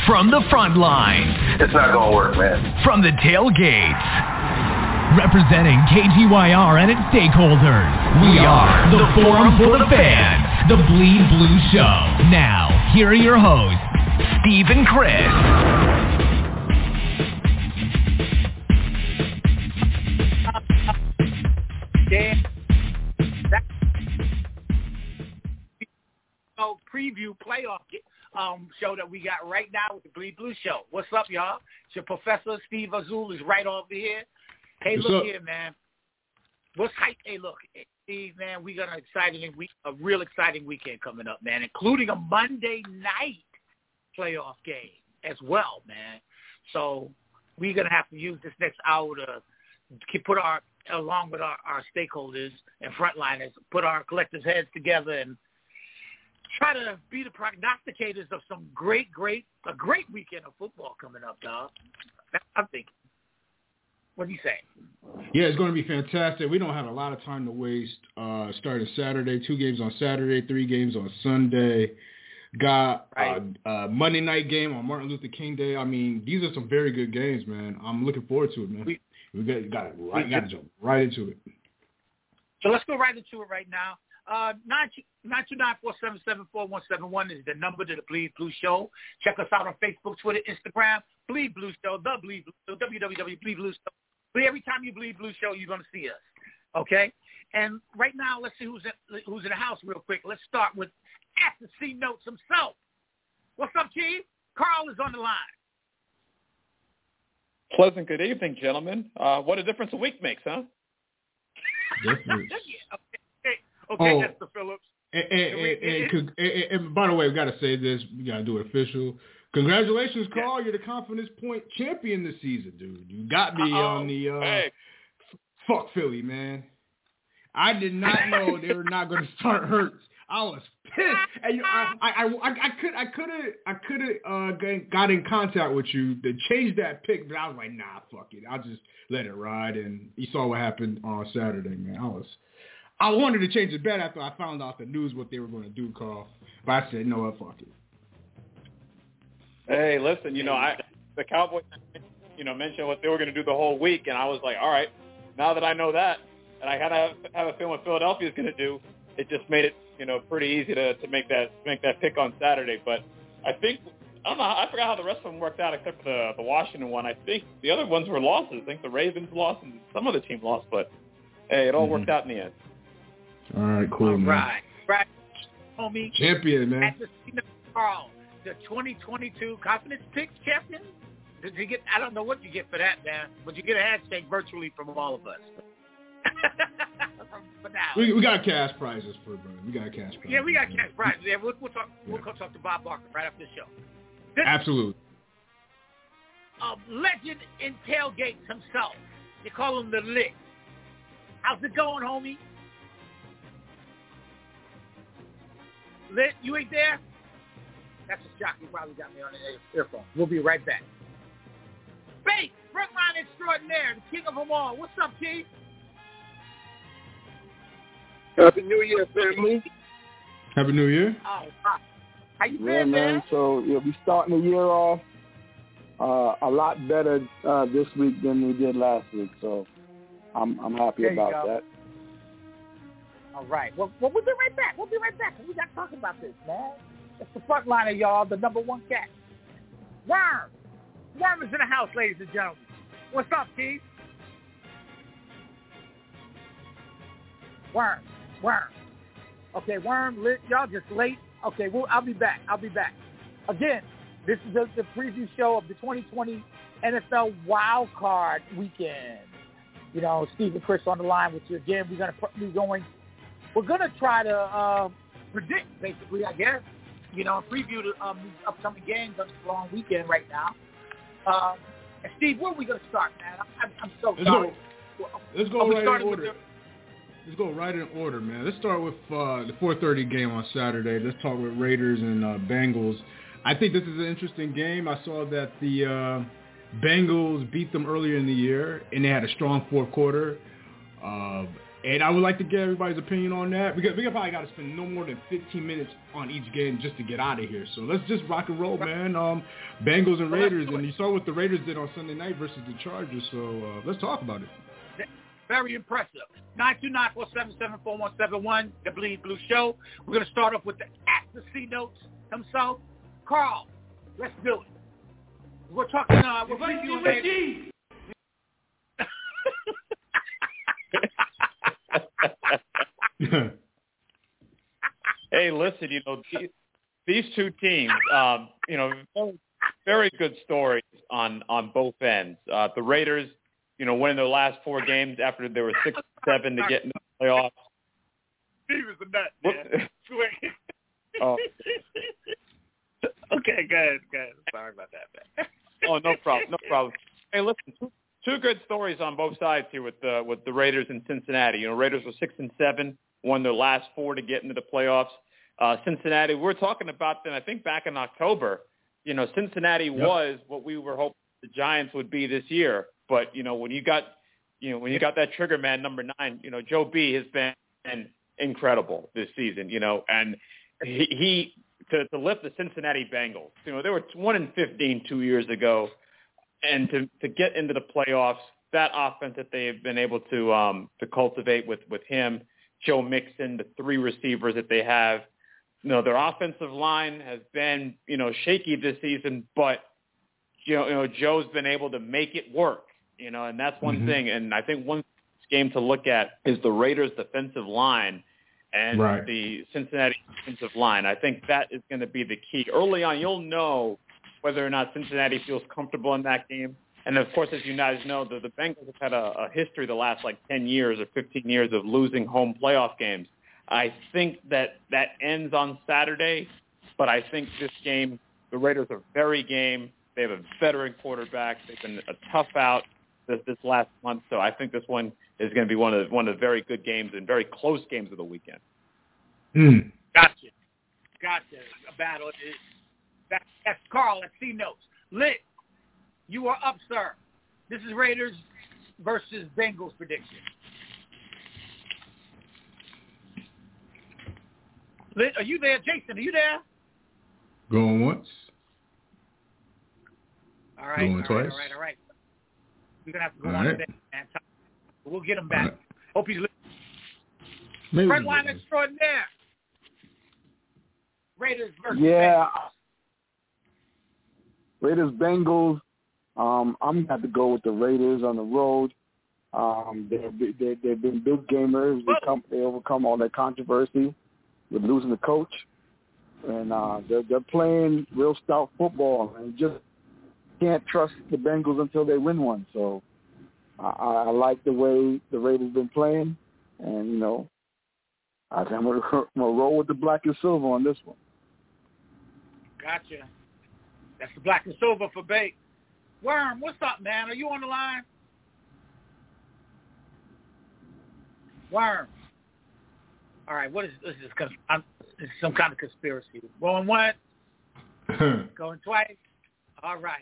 From the front lines. It's not going to work, man. From the tailgates. Representing KGYR and its stakeholders. We are the Forum for the Fans. The Bleed Blue Show. Now, here are your hosts, Steve and Chris. Preview playoff show that we got right now with the Bleed Blue Show. What's up, y'all? It's your Professor Steve Azul is right over here. Hey, What's look up? here, man. What's hype? Hey, look, Steve, man, we got a real exciting weekend coming up, man, including a Monday night playoff game as well, man. So we're gonna have to use this next hour to put along with our stakeholders and frontliners, put our collective heads together and try to be the prognosticators of some a great weekend of football coming up, dog. I'm thinking. What do you say? Yeah, it's going to be fantastic. We don't have a lot of time to waste. Starting Saturday, 2 games on Saturday, 3 games on Sunday. Got a Monday night game on Martin Luther King Day. I mean, these are some very good games, man. I'm looking forward to it, man. We got to jump right into it. So let's go right into it right now. 929-477-4171 is the number to the Bleed Blue Show. Check us out on Facebook, Twitter, Instagram. Bleed Blue Show, the Bleed Blue Show, www.bleedblue show. Every time you Bleed Blue Show, you're going to see us. Okay? And right now, let's see who's in the house real quick. Let's start with at the C Notes himself. What's up, Chief? Carl is on the line. Pleasant good evening, gentlemen. What a difference a week makes, huh? Difference. Okay, Mr. Phillips. And by the way, we got to say this. We got to do it official. Congratulations, Carl. You're the confidence point champion this season, dude. You got me on the fuck Philly, man. I did not know they were not going to start Hurts. I was pissed, and I could have got in contact with you to change that pick, but I was like, nah, fuck it. I'll just let it ride. And you saw what happened on Saturday, man. I wanted to change the bet after I found out the news what they were going to do, Carl. But I said, no, fuck it. Hey, listen, the Cowboys, mentioned what they were going to do the whole week, and I was like, all right, now that I know that, and I kind of have a feeling what Philadelphia is going to do, it just made it, pretty easy to make that pick on Saturday. But I think, I don't know, I forgot how the rest of them worked out except for the Washington one. I think the other ones were losses. I think the Ravens lost and some other team lost, but hey, it all worked out in the end. All right, cool, man. Right, homie. Champion, man. At the Carl, the 2022 Confidence Picks champion. Did you get? I don't know what you get for that, man, but you get a handshake virtually from all of us. For now, we got cash prizes for Brian. We got cash prizes. Yeah, we got cash prizes. Yeah, we'll talk. We'll go talk to Bob Barker right after the show. Absolutely. Legend in tailgates himself. They call him the Lick. How's it going, homie? Lit, you ain't there? That's a shock. You probably got me on the earphone. We'll be right back. Bates, frontline extraordinaire, the king of them all. What's up, Chief? Happy New Year, family. Happy New Year. Oh, how you been, man? So we starting the year off a lot better this week than we did last week. So I'm happy about that. All right. Well, we'll be right back. We got to talk about this, man. It's the frontliner, y'all, the number one cat. Worm. Worm is in the house, ladies and gentlemen. What's up, Keith? Worm. Okay, Worm, y'all just late. Okay, I'll be back. Again, this is the preview show of the 2020 NFL Wild Card Weekend. Steve and Chris on the line with you again. We're gonna try to predict, basically, I guess. Preview the upcoming games on this long weekend right now. And Steve, where are we gonna start, man? I'm so sorry. Let's go right in order. Let's go right in order, man. Let's start with the 4:30 game on Saturday. Let's talk with Raiders and Bengals. I think this is an interesting game. I saw that the Bengals beat them earlier in the year, and they had a strong fourth quarter. And I would like to get everybody's opinion on that. We probably got to spend no more than 15 minutes on each game just to get out of here. So let's just rock and roll, man. Bengals and Raiders, and you saw what the Raiders did on Sunday night versus the Chargers. So let's talk about it. Very impressive. 929-477-4171, the Bleed Blue Show. We're going to start off with the C notes himself. Carl, let's do it. We're talking, we're previewing Hey, listen, these two teams, very good stories on both ends. The Raiders, winning their last 4 games after they were 6-7 to get into the playoffs. Steve is a nut, man. Oh. Okay, go ahead. Sorry about that, man. Oh, no problem. Hey, listen, two good stories on both sides here with the Raiders and Cincinnati. Raiders were 6-7, won their last 4 to get into the playoffs. Cincinnati, we were talking about them, I think, back in October. Cincinnati was what we were hoping the Giants would be this year. But when you got that trigger man number 9, Joe B has been incredible this season. And he to lift the Cincinnati Bengals. They were 1-15 2 years ago, and to get into the playoffs, that offense that they've been able to cultivate with him, Joe Mixon, the 3 receivers that they have. Their offensive line has been shaky this season, but Joe's been able to make it work. And that's one thing. And I think one game to look at is the Raiders' defensive line and the Cincinnati defensive line. I think that is going to be the key. Early on, you'll know whether or not Cincinnati feels comfortable in that game. And, of course, as you guys know, the Bengals have had a history the last, 10 years or 15 years of losing home playoff games. I think that ends on Saturday, but I think this game, the Raiders are very game. They have a veteran quarterback. They've been a tough out this last month, so I think this one is going to be one of the very good games and very close games of the weekend. Gotcha. A battle. That's Carl at C Notes. Lit, you are up, sir. This is Raiders versus Bengals prediction. Lit, are you there? Jason, are you there? Going once. All right. Going twice. All right. We're going to have to go on today, man. We'll get him back. Hope he's listening. Frontline extraordinaire. Raiders versus Bengals. Raiders, Bengals. I'm going to have to go with the Raiders on the road. They've been big gamers. They overcome all that controversy with losing the coach. And they're playing real stout football. And just can't trust the Bengals until they win one. So I like the way the Raiders been playing. And, I'm going to roll with the black and silver on this one. Gotcha. That's the black and silver for Bake. Worm, what's up, man? Are you on the line? Worm. All right, what is this? This is some kind of conspiracy. Going once, going twice. All right.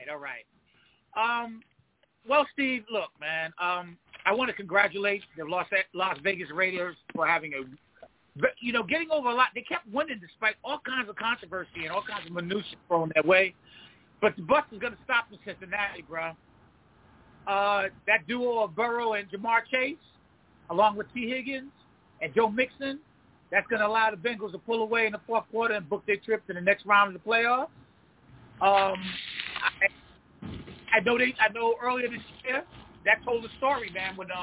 Well, Steve, look, man, I want to congratulate the Las Vegas Raiders for having getting over a lot. They kept winning despite all kinds of controversy and all kinds of minutiae thrown their way. But the bus is going to stop in Cincinnati, bro. That duo of Burrow and Jamar Chase, along with T. Higgins and Joe Mixon, that's going to allow the Bengals to pull away in the fourth quarter and book their trip to the next round of the playoffs. I know earlier this year that told the story, man, when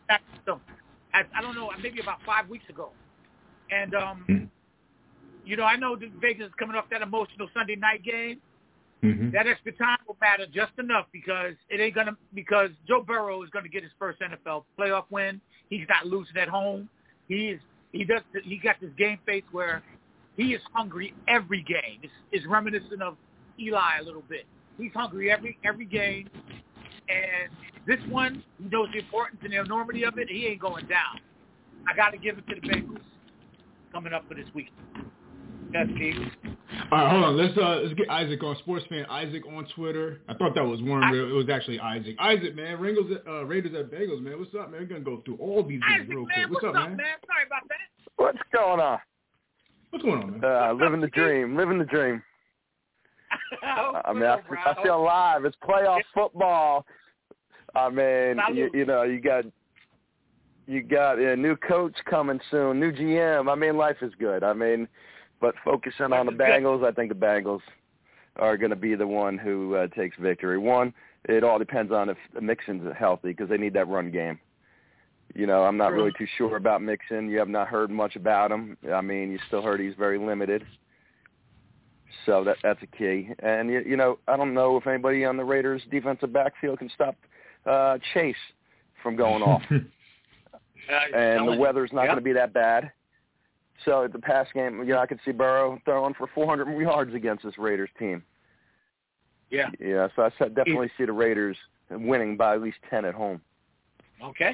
I don't know, maybe about 5 weeks ago. And I know that Vegas is coming off that emotional Sunday night game. That extra time will matter just enough because Joe Burrow is going to get his first NFL playoff win. He's not losing at home. He got this game face where he is hungry every game. It's reminiscent of Eli a little bit. He's hungry every game, and this one, he knows the importance and the enormity of it. He ain't going down. I got to give it to the Bengals coming up for this weekend. Yes, Keith. All right, hold on. Let's get Isaac on, sports fan Isaac on Twitter. I thought that was Warren. It was actually Isaac. Isaac, man, Raiders at Bengals, man. What's up, man? We're gonna go through all these games real quick. What's up, man? Sorry about that. What's going on? What's going on, man? Living the dream. I mean, I feel alive. It's playoff football. I mean, you know, you got a new coach coming soon, new GM. I mean, life is good. I mean, but focusing on the Bengals, I think the Bengals are going to be the one who takes victory. One, it all depends on if Mixon's healthy because they need that run game. You know, I'm not really too sure about Mixon. You have not heard much about him. I mean, you still heard he's very limited. So that's a key. And, you know, I don't know if anybody on the Raiders' defensive backfield can stop Chase from going off. And the weather's not going to be that bad. So the pass game, you know, I could see Burrow throwing for 400 yards against this Raiders team. Yeah. Yeah, so I definitely see the Raiders winning by at least 10 at home. Okay,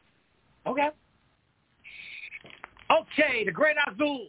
the Great Azul.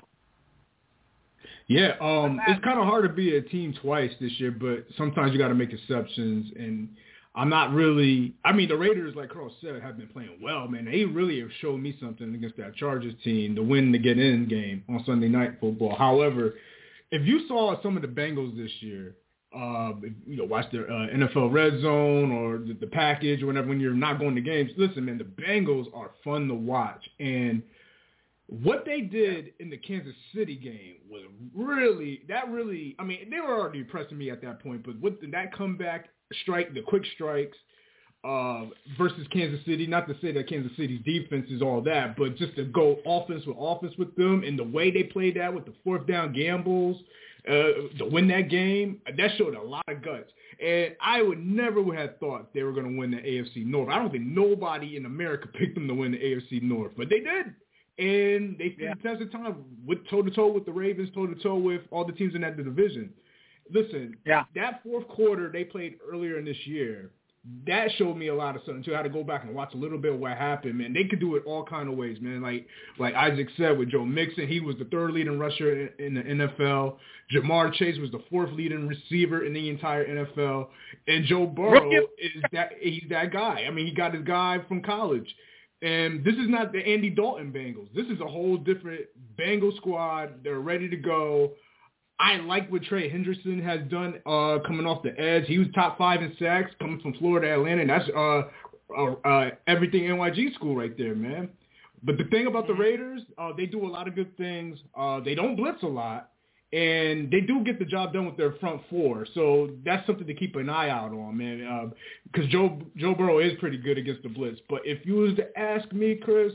Yeah, it's kind of hard to be a team twice this year, but sometimes you got to make exceptions. And I'm not really – I mean, the Raiders, like Carl said, have been playing well, man. They really have showed me something against that Chargers team, the win to get in game on Sunday Night Football. However, if you saw some of the Bengals this year, you know, watch their NFL Red Zone or the package or whatever when you're not going to games, listen, man, the Bengals are fun to watch. And what they did in the Kansas City game was really – I mean, they were already impressing me at that point, but with that comeback strike, the quick strikes versus Kansas City, not to say that Kansas City's defense is all that, but just to go offense with them and the way they played that with the fourth down gambles to win that game, that showed a lot of guts. And I would never have thought they were going to win the AFC North. I don't think nobody in America picked them to win the AFC North, but they did. And they stood the test of time with toe-to-toe with the Ravens, toe-to-toe with all the teams in that division. Listen, that fourth quarter they played earlier in this year, that showed me a lot of something, too. I had to go back and watch a little bit of what happened, man. They could do it all kind of ways, man. Like Isaac said with Joe Mixon, he was the third leading rusher in the NFL. Jamar Chase was the fourth leading receiver in the entire NFL. And Joe Burrow, he's that guy. I mean, he got his guy from college. And this is not the Andy Dalton Bengals. This is a whole different Bengals squad. They're ready to go. I like what Trey Hendrickson has done coming off the edge. He was top 5 in sacks coming from Florida Atlantic. And that's everything NYG school right there, man. But the thing about the Raiders, they do a lot of good things. They don't blitz a lot. And they do get the job done with their front four. So that's something to keep an eye out on, man. Because Joe Burrow is pretty good against the blitz. But if you was to ask me, Chris,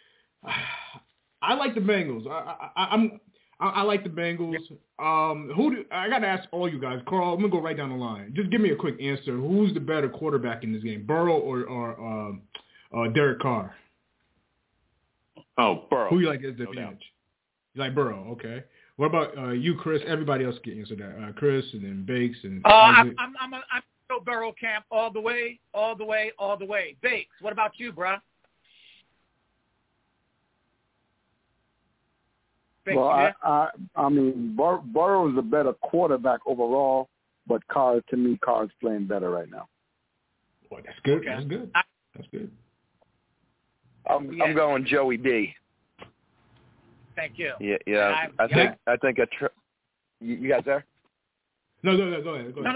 I like the Bengals. I like the Bengals. I got to ask all you guys. Carl, I'm going to go right down the line. Just give me a quick answer. Who's the better quarterback in this game, Burrow or Derek Carr? Oh, Burrow. Who you like as the advantage? You like Burrow, okay. What about you, Chris? Everybody else can answer that. Chris and then Bakes and I'm Joe Burrow camp all the way. Bakes, what about you, bruh? Well, I mean, Burrow is a better quarterback overall, but Carr's playing better right now. Boy, that's good. Okay. That's good. I'm going Joey B. Thank you. Yeah. I think you guys there? No, go ahead. No.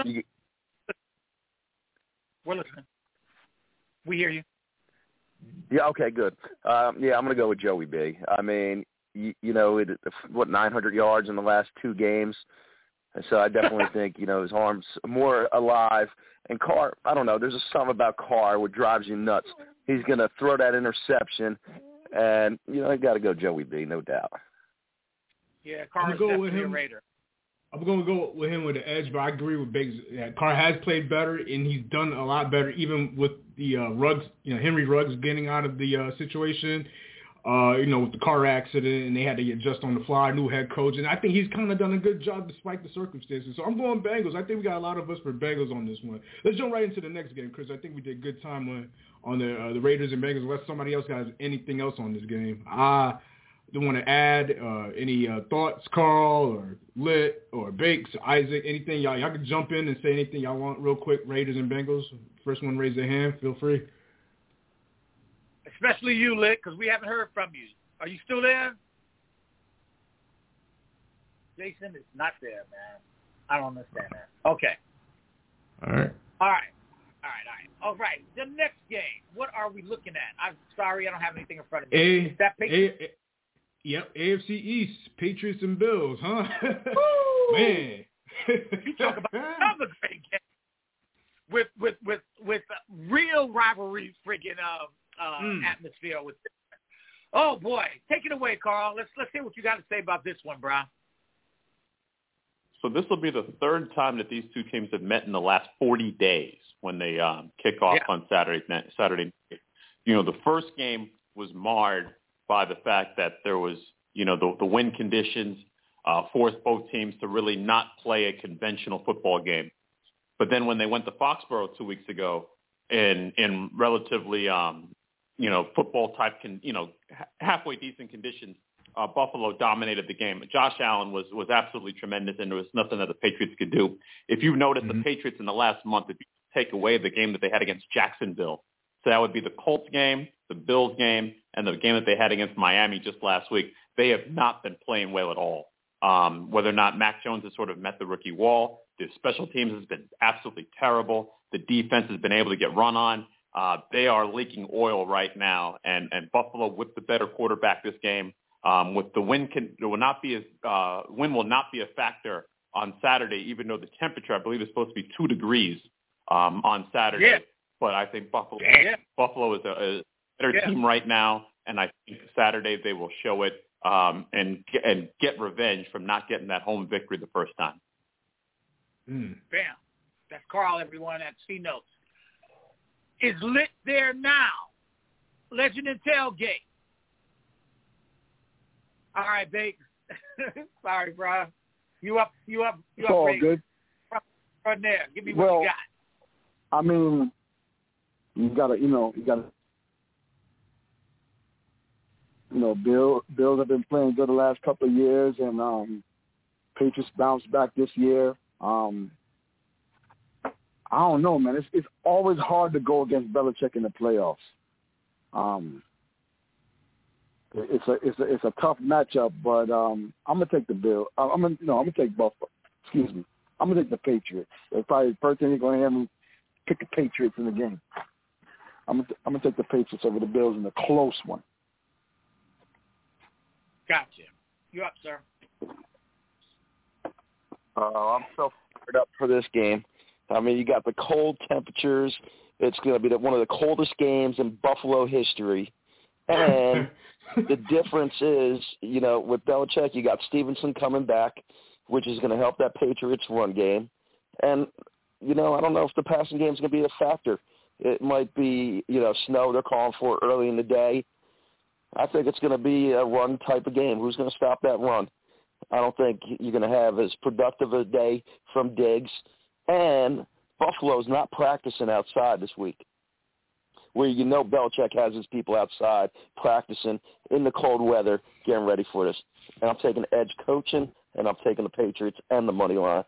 We're listening. We hear you. Yeah. Okay. Good. I'm going to go with Joey B. I mean, you know, 900 yards in the last 2 games. And so I definitely think, you know, his arm's more alive. And Carr, I don't know, there's something about Carr what drives you nuts. He's going to throw that interception, and, you know, I got to go Joey B, no doubt. Yeah, Carr's definitely a Raider. I'm going to go with him with the edge, but I agree with Biggs. Yeah, Carr has played better, and he's done a lot better, even with the Ruggs, you know, Henry Ruggs getting out of the situation. You know, with the car accident, and they had to adjust on the fly, new head coach. And I think he's kind of done a good job despite the circumstances. So I'm going Bengals. I think we got a lot of us for Bengals on this one. Let's jump right into the next game, Chris. I think we did good time on the Raiders and Bengals, unless somebody else has anything else on this game. want to add? Any thoughts, Carl or Lit or Bakes, Isaac, anything? Y'all can jump in and say anything y'all want real quick. Raiders and Bengals. First one, raise their hand. Feel free. Especially you, Lit, because we haven't heard from you. Are you still there? Jason is not there, man. I don't understand that. Okay. All right. All right. The next game. What are we looking at? I'm sorry, I don't have anything in front of me. Is that Patriots? Yep, AFC East, Patriots and Bills, huh? Man. You talk about another great game with real rivalry friggin' atmosphere with this. Oh boy, take it away, Carl. Let's hear what you got to say about this one, bro. So this will be the third time that these two teams have met in the last 40 days when they kick off on Saturday night. You know, the first game was marred by the fact that there was, you know, the wind conditions forced both teams to really not play a conventional football game. But then when they went to Foxborough 2 weeks ago in relatively, you know, football type, halfway decent conditions, Buffalo dominated the game. Josh Allen was absolutely tremendous, and there was nothing that the Patriots could do. If you've noticed, the Patriots in the last month, if you take away the game that they had against Jacksonville, so that would be the Colts game, the Bills game, and the game that they had against Miami just last week, they have not been playing well at all. Whether or not Mac Jones has sort of met the rookie wall, the special teams has been absolutely terrible. The defense has been able to get run on. They are leaking oil right now, and Buffalo with the better quarterback this game. With the wind, wind will not be a factor on Saturday, even though the temperature, I believe, is supposed to be 2 degrees on Saturday. Yeah. But I think Buffalo is a better team right now, and I think Saturday they will show it and get revenge from not getting that home victory the first time. Bam. That's Carl, everyone, at C-Notes. Is Lit there now? Legend and Tailgate. All right, Bake. Sorry, bro. You up? It's all Bake. good. Right there. Give me what you got. I mean, you gotta, Bills have been playing good the last couple of years, and Patriots bounced back this year. I don't know, man. It's always hard to go against Belichick in the playoffs. It's a tough matchup, but I'm gonna take the Bills. I'm gonna take Buffalo. Excuse me. I'm gonna take the Patriots. It's probably the first thing you're gonna hear me pick the Patriots in the game. I'm gonna take the Patriots over the Bills in a close one. Gotcha. You're up, sir. I'm so fired up for this game. I mean, you got the cold temperatures. It's going to be one of the coldest games in Buffalo history. And the difference is, with Belichick, you got Stevenson coming back, which is going to help that Patriots run game. And, I don't know if the passing game is going to be a factor. It might be, snow they're calling for early in the day. I think it's going to be a run type of game. Who's going to stop that run? I don't think you're going to have as productive a day from Diggs. And Buffalo's not practicing outside this week, where Belichick has his people outside practicing in the cold weather, getting ready for this. And I'm taking edge coaching, and I'm taking the Patriots and the money line.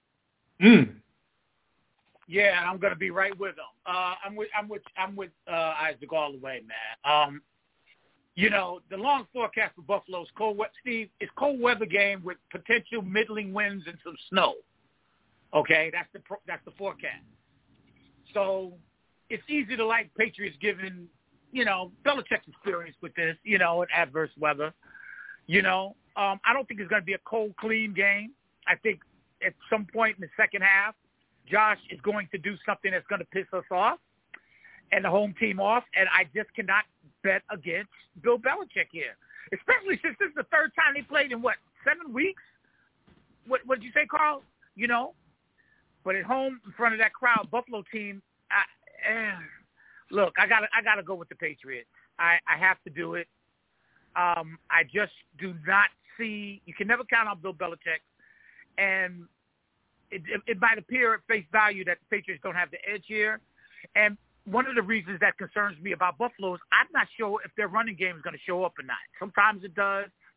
Yeah, I'm going to be right with them. I'm with Isaac all the way, man. The long forecast for Buffalo is cold. Steve, it's cold weather game with potential middling winds and some snow. Okay, that's the forecast. So it's easy to like Patriots given, Belichick's experience with this, in adverse weather. I don't think it's going to be a cold, clean game. I think at some point in the second half, Josh is going to do something that's going to piss us off and the home team off, and I just cannot bet against Bill Belichick here, especially since this is the third time they played in, 7 weeks? What did you say, Carl? But at home in front of that crowd, Buffalo team, look, I gotta go with the Patriots. I have to do it. I just do not see – you can never count on Bill Belichick, and it might appear at face value that the Patriots don't have the edge here. And one of the reasons that concerns me about Buffalo is I'm not sure if their running game is going to show up or not. Sometimes it does.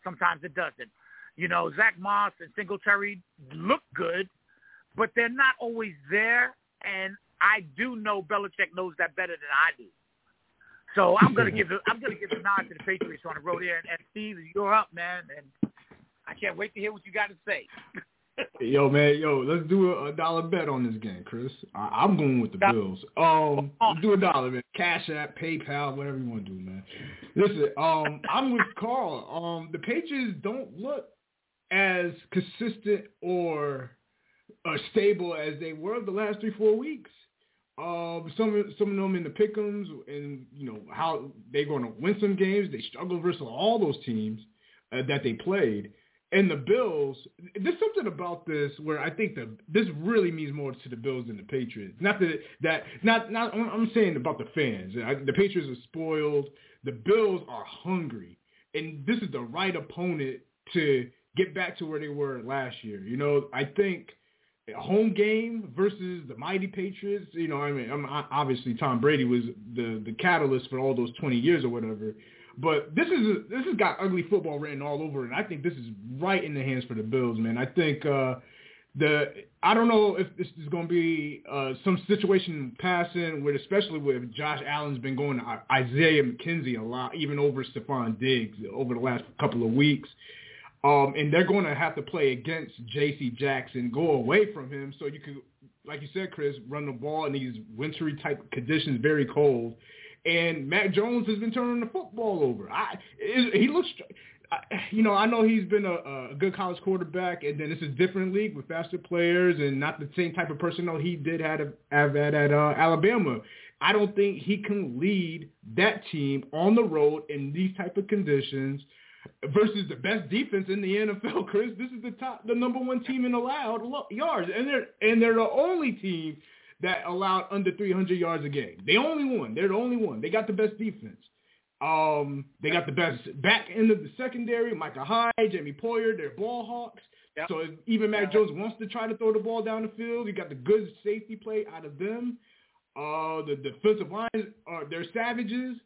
Sometimes it doesn't. You know, Zach Moss and Singletary look good, but they're not always there. And I do know Belichick knows that better than I do. So I'm gonna give the nod to the Patriots on the road here. And Steve, you're up, man, and I can't wait to hear what you got to say. Yo, man, let's do a dollar bet on this game, Chris. I'm going with the Bills. Let's do a dollar bet. Cash App, PayPal, whatever you want to do, man. Listen, I'm with Carl. The Patriots don't look as consistent or stable as they were the last 3-4 weeks. Some of them in the pick'ems, and you know how they're going to win some games. They struggle versus all those teams that they played. And the Bills, there's something about this where I think this really means more to the Bills than the Patriots. Not I'm saying about the fans. The Patriots are spoiled. The Bills are hungry, and this is the right opponent to get back to where they were last year. You know, I think a home game versus the mighty Patriots. You know, I mean, obviously Tom Brady was the catalyst for all those 20 years or whatever. But this has got ugly football written all over it, and I think this is right in the hands for the Bills, man. I think I don't know if this is going to be some situation passing with, especially with Josh Allen's been going to Isaiah McKenzie a lot, even over Stephon Diggs over the last couple of weeks. And they're going to have to play against J.C. Jackson, go away from him, so you could, like you said, Chris, run the ball in these wintry type conditions, very cold. And Mac Jones has been turning the football over. He looks, you know, I know he's been a good college quarterback, and then it's a different league with faster players and not the same type of personnel he did have at Alabama. I don't think he can lead that team on the road in these type of conditions versus the best defense in the NFL, Chris. This is the number one team in allowed yards, and they're the only team that allowed under 300 yards a game. They're the only one. They got the best defense. They got the best back end of the secondary. Micah Hyde, Jamie Poyer, they're ball hawks. Yep. So if even Mac Jones wants to try to throw the ball down the field, you got the good safety play out of them. The defensive lines they're savages.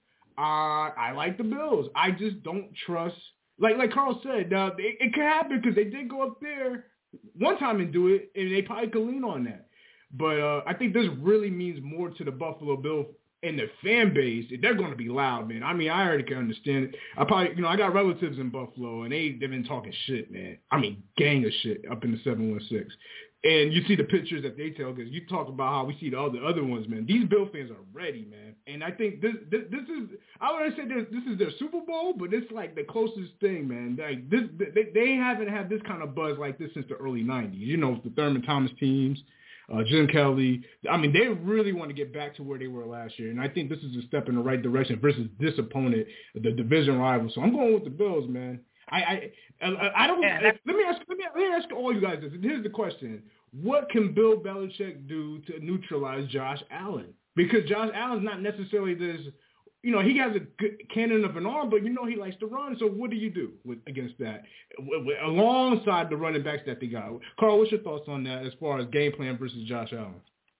I like the Bills. I just don't trust. Like Carl said, it could happen because they did go up there one time and do it, and they probably could lean on that. But I think this really means more to the Buffalo Bills and their fan base. They're going to be loud, man. I mean, I already can understand it. I got relatives in Buffalo, and they've been talking shit, man. I mean, gang of shit up in the 716. And you see the pictures that they tell, because you talk about how we see all the other ones, man. These Bill fans are ready, man. And I think this is, I wouldn't say this is their Super Bowl, but it's like the closest thing, man. Like they haven't had this kind of buzz like this since the early 90s. You know, the Thurman Thomas teams. Jim Kelly. I mean, they really want to get back to where they were last year, and I think this is a step in the right direction versus this opponent, the division rival. So I'm going with the Bills, man. I don't. Let me ask all you guys this. And here's the question: what can Bill Belichick do to neutralize Josh Allen? Because Josh Allen's not necessarily this. You know, he has a good cannon of an arm, but you know he likes to run. So what do you do against that, alongside the running backs that they got? Carl, what's your thoughts on that as far as game plan versus Josh Allen?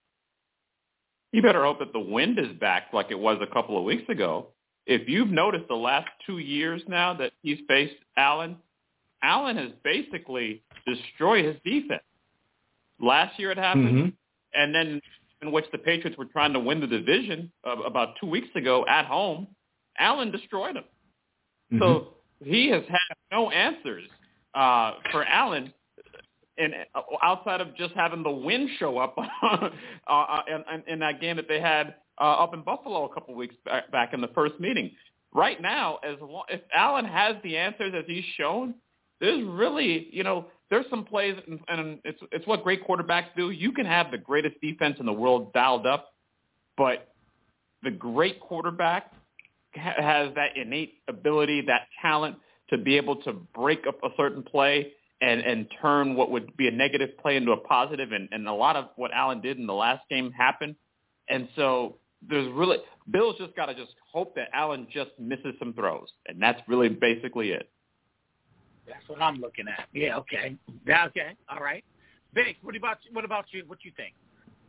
You better hope that the wind is back like it was a couple of weeks ago. If you've noticed the last 2 years now that he's faced Allen has basically destroyed his defense. Last year it happened, and then in which the Patriots were trying to win the division about 2 weeks ago at home, Allen destroyed them. So he has had no answers for Allen, and outside of just having the wind show up in that game that they had up in Buffalo a couple of weeks back in the first meeting. Right now, if Allen has the answers as he's shown, there's really, you know, there's some plays, and it's what great quarterbacks do. You can have the greatest defense in the world dialed up, but the great quarterback has that innate ability, that talent to be able to break up a certain play and turn what would be a negative play into a positive, and a lot of what Allen did in the last game happened. And so Bill's just got to just hope that Allen just misses some throws, and that's really basically it. That's what I'm looking at. Yeah, okay. Yeah, okay. All right. Vic, what about you? What you think?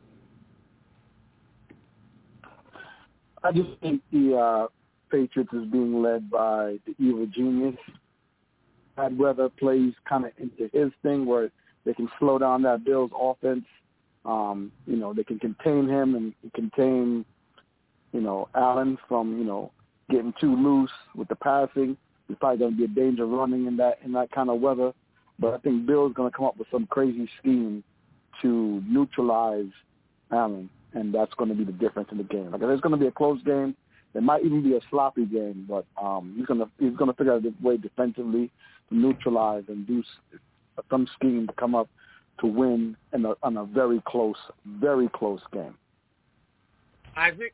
I just think the Patriots is being led by the evil genius, bad weather plays kind of into his thing where they can slow down that Bills offense. They can contain him and contain, Allen from, getting too loose with the passing. He's probably going to be a danger running in that kind of weather. But I think Bill's going to come up with some crazy scheme to neutralize Allen, and that's going to be the difference in the game. Like, it's going to be a close game. It might even be a sloppy game, but he's going to figure out a way defensively to neutralize and do some scheme to come up to win on a very close game. Isaac?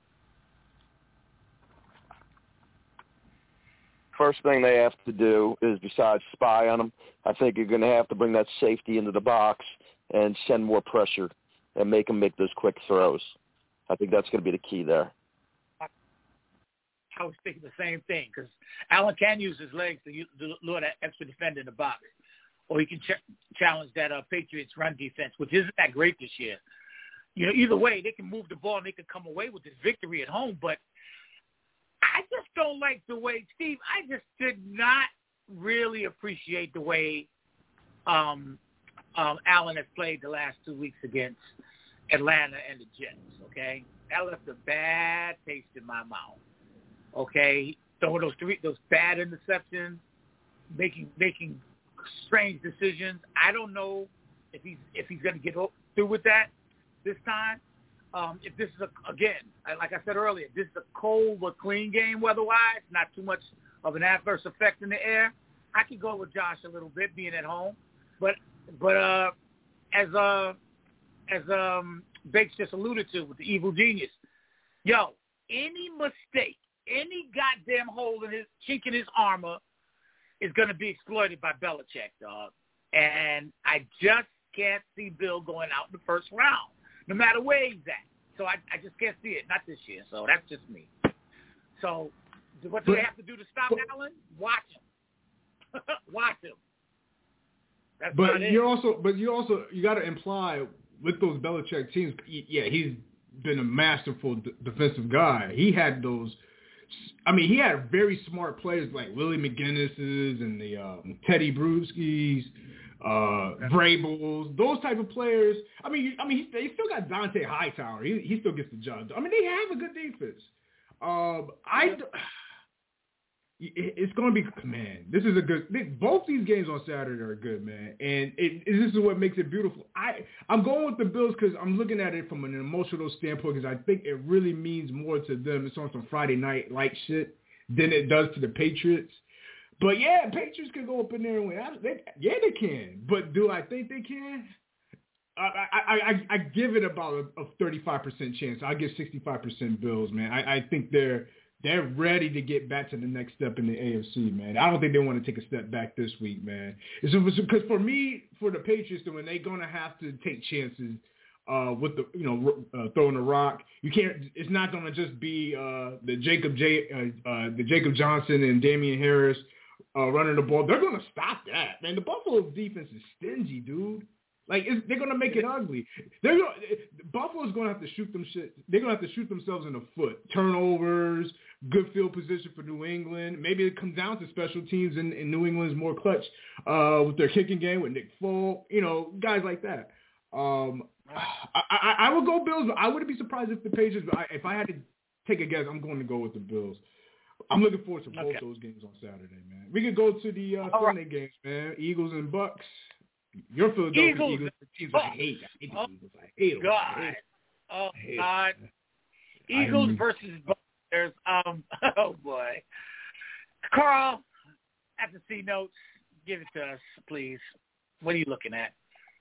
First thing they have to do is, besides spy on them, I think you're going to have to bring that safety into the box and send more pressure and make them make those quick throws. I think that's going to be the key there. I was thinking the same thing because Allen can use his legs to lure that extra defender in the box, or he can challenge that Patriots run defense, which isn't that great this year. Either way, they can move the ball and they can come away with this victory at home, but I just don't like the way, Steve, I just did not really appreciate the way Allen has played the last 2 weeks against Atlanta and the Jets, okay? That left a bad taste in my mouth, okay? Throwing those bad interceptions, making strange decisions. I don't know if he's going to get through with that this time. If this is, again, like I said earlier, this is a cold but clean game weather-wise, not too much of an adverse effect in the air, I could go with Josh a little bit being at home. But as Bakes just alluded to with the evil genius, any mistake, any goddamn hole in chink in his armor is going to be exploited by Belichick, dog. And I just can't see Bill going out in the first round, no matter where he's at. So I just can't see it, not this year. So that's just me. So what do they have to do to stop Allen? Watch him. Watch him. That's you got to imply with those Belichick teams, he's been a masterful defensive guy. He had he had very smart players like Willie McGinnis's and the Teddy Bruschi's, Vrabels, those type of players. They still got Dante Hightower. He still gets the job done. They have a good defense. It's going to be, man, this is a good, both these games on Saturday are good, man. And this is what makes it beautiful. I'm going with the Bills because I'm looking at it from an emotional standpoint because I think it really means more to them. It's on some Friday night like shit than it does to the Patriots. But, Patriots can go up in there and win. They can. But do I think they can? I give it about a 35% chance. I give 65% Bills, man. I think they're ready to get back to the next step in the AFC, man. I don't think they want to take a step back this week, man. Because for the Patriots, when they're going to have to take chances with the throwing the rock, you can't. It's not going to just be the Jacob Johnson and Damian Harris running the ball. They're going to stop that, man. The Buffalo defense is stingy, dude. They're going to make it ugly. Buffalo's going to have to shoot them shit. They're going to have to shoot themselves in the foot. Turnovers, good field position for New England. Maybe it comes down to special teams and New England's more clutch with their kicking game with Nick Folk, guys like that. I would go Bills, but I wouldn't be surprised if the Patriots, if I had to take a guess, I'm going to go with the Bills. I'm looking forward to both those games on Saturday, man. We could go to the Sunday games, man. Eagles and Bucks. Your Philadelphia Eagles teams I hate. I hate them. God. Oh, God. Eagles versus Bucks. Oh, boy. Carl, at the C notes, give it to us, please. What are you looking at?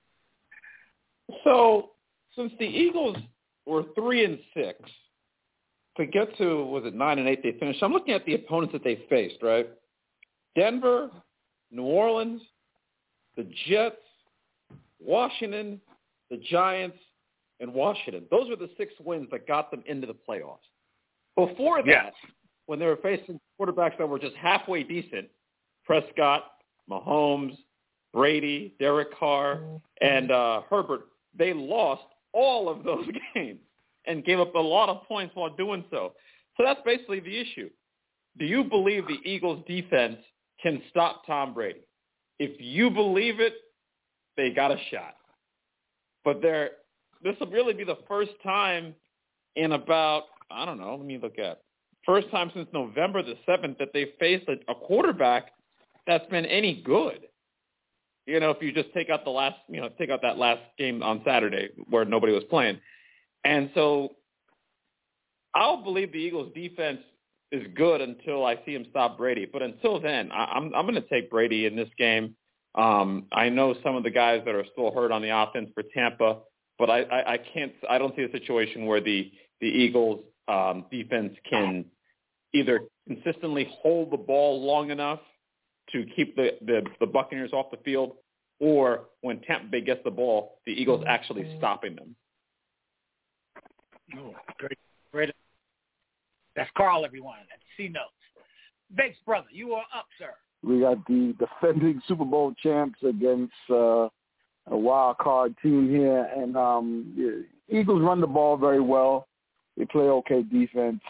So, since the Eagles were 3-6, to get to, 9-8 they finished, I'm looking at the opponents that they faced, right? Denver, New Orleans, the Jets, Washington, the Giants, and Washington. Those were the 6 wins that got them into the playoffs. Before that, when they were facing quarterbacks that were just halfway decent, Prescott, Mahomes, Brady, Derek Carr, and Herbert, they lost all of those games and gave up a lot of points while doing so. So that's basically the issue. Do you believe the Eagles' defense can stop Tom Brady. If you believe it, they got a shot. But this will really be the first time in about, I don't know, let me look at, first time since November the 7th that they faced a quarterback that's been any good. If you just take out that last game on Saturday where nobody was playing. And so I'll believe the Eagles defense is good until I see him stop Brady. But until then, I'm going to take Brady in this game. I know some of the guys that are still hurt on the offense for Tampa, but I don't see a situation where the Eagles defense can either consistently hold the ball long enough to keep the Buccaneers off the field, or when Tampa Bay gets the ball, the Eagles actually stopping them. Oh, great. That's Carl, everyone. That's C-Notes. Bates, brother, you are up, sir. We got the defending Super Bowl champs against a wild card team here, and the Eagles run the ball very well. They play okay defense.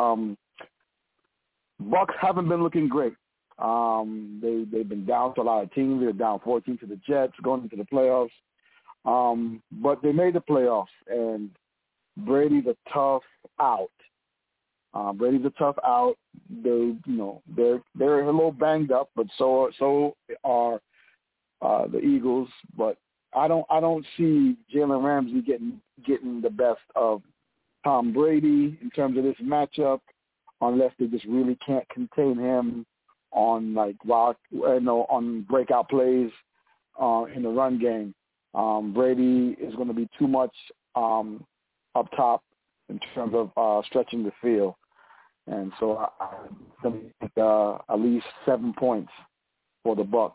Bucs haven't been looking great. They've been down to a lot of teams. They're down 14 to the Jets going into the playoffs. But they made the playoffs, and Brady's a tough out. Brady's a tough out. They're a little banged up, but so are the Eagles. But I don't see Jalen Ramsey getting the best of Tom Brady in terms of this matchup, unless they just really can't contain him on on breakout plays in the run game. Brady is going to be too much up top in terms of stretching the field. And so I think at least 7 points for the Bucs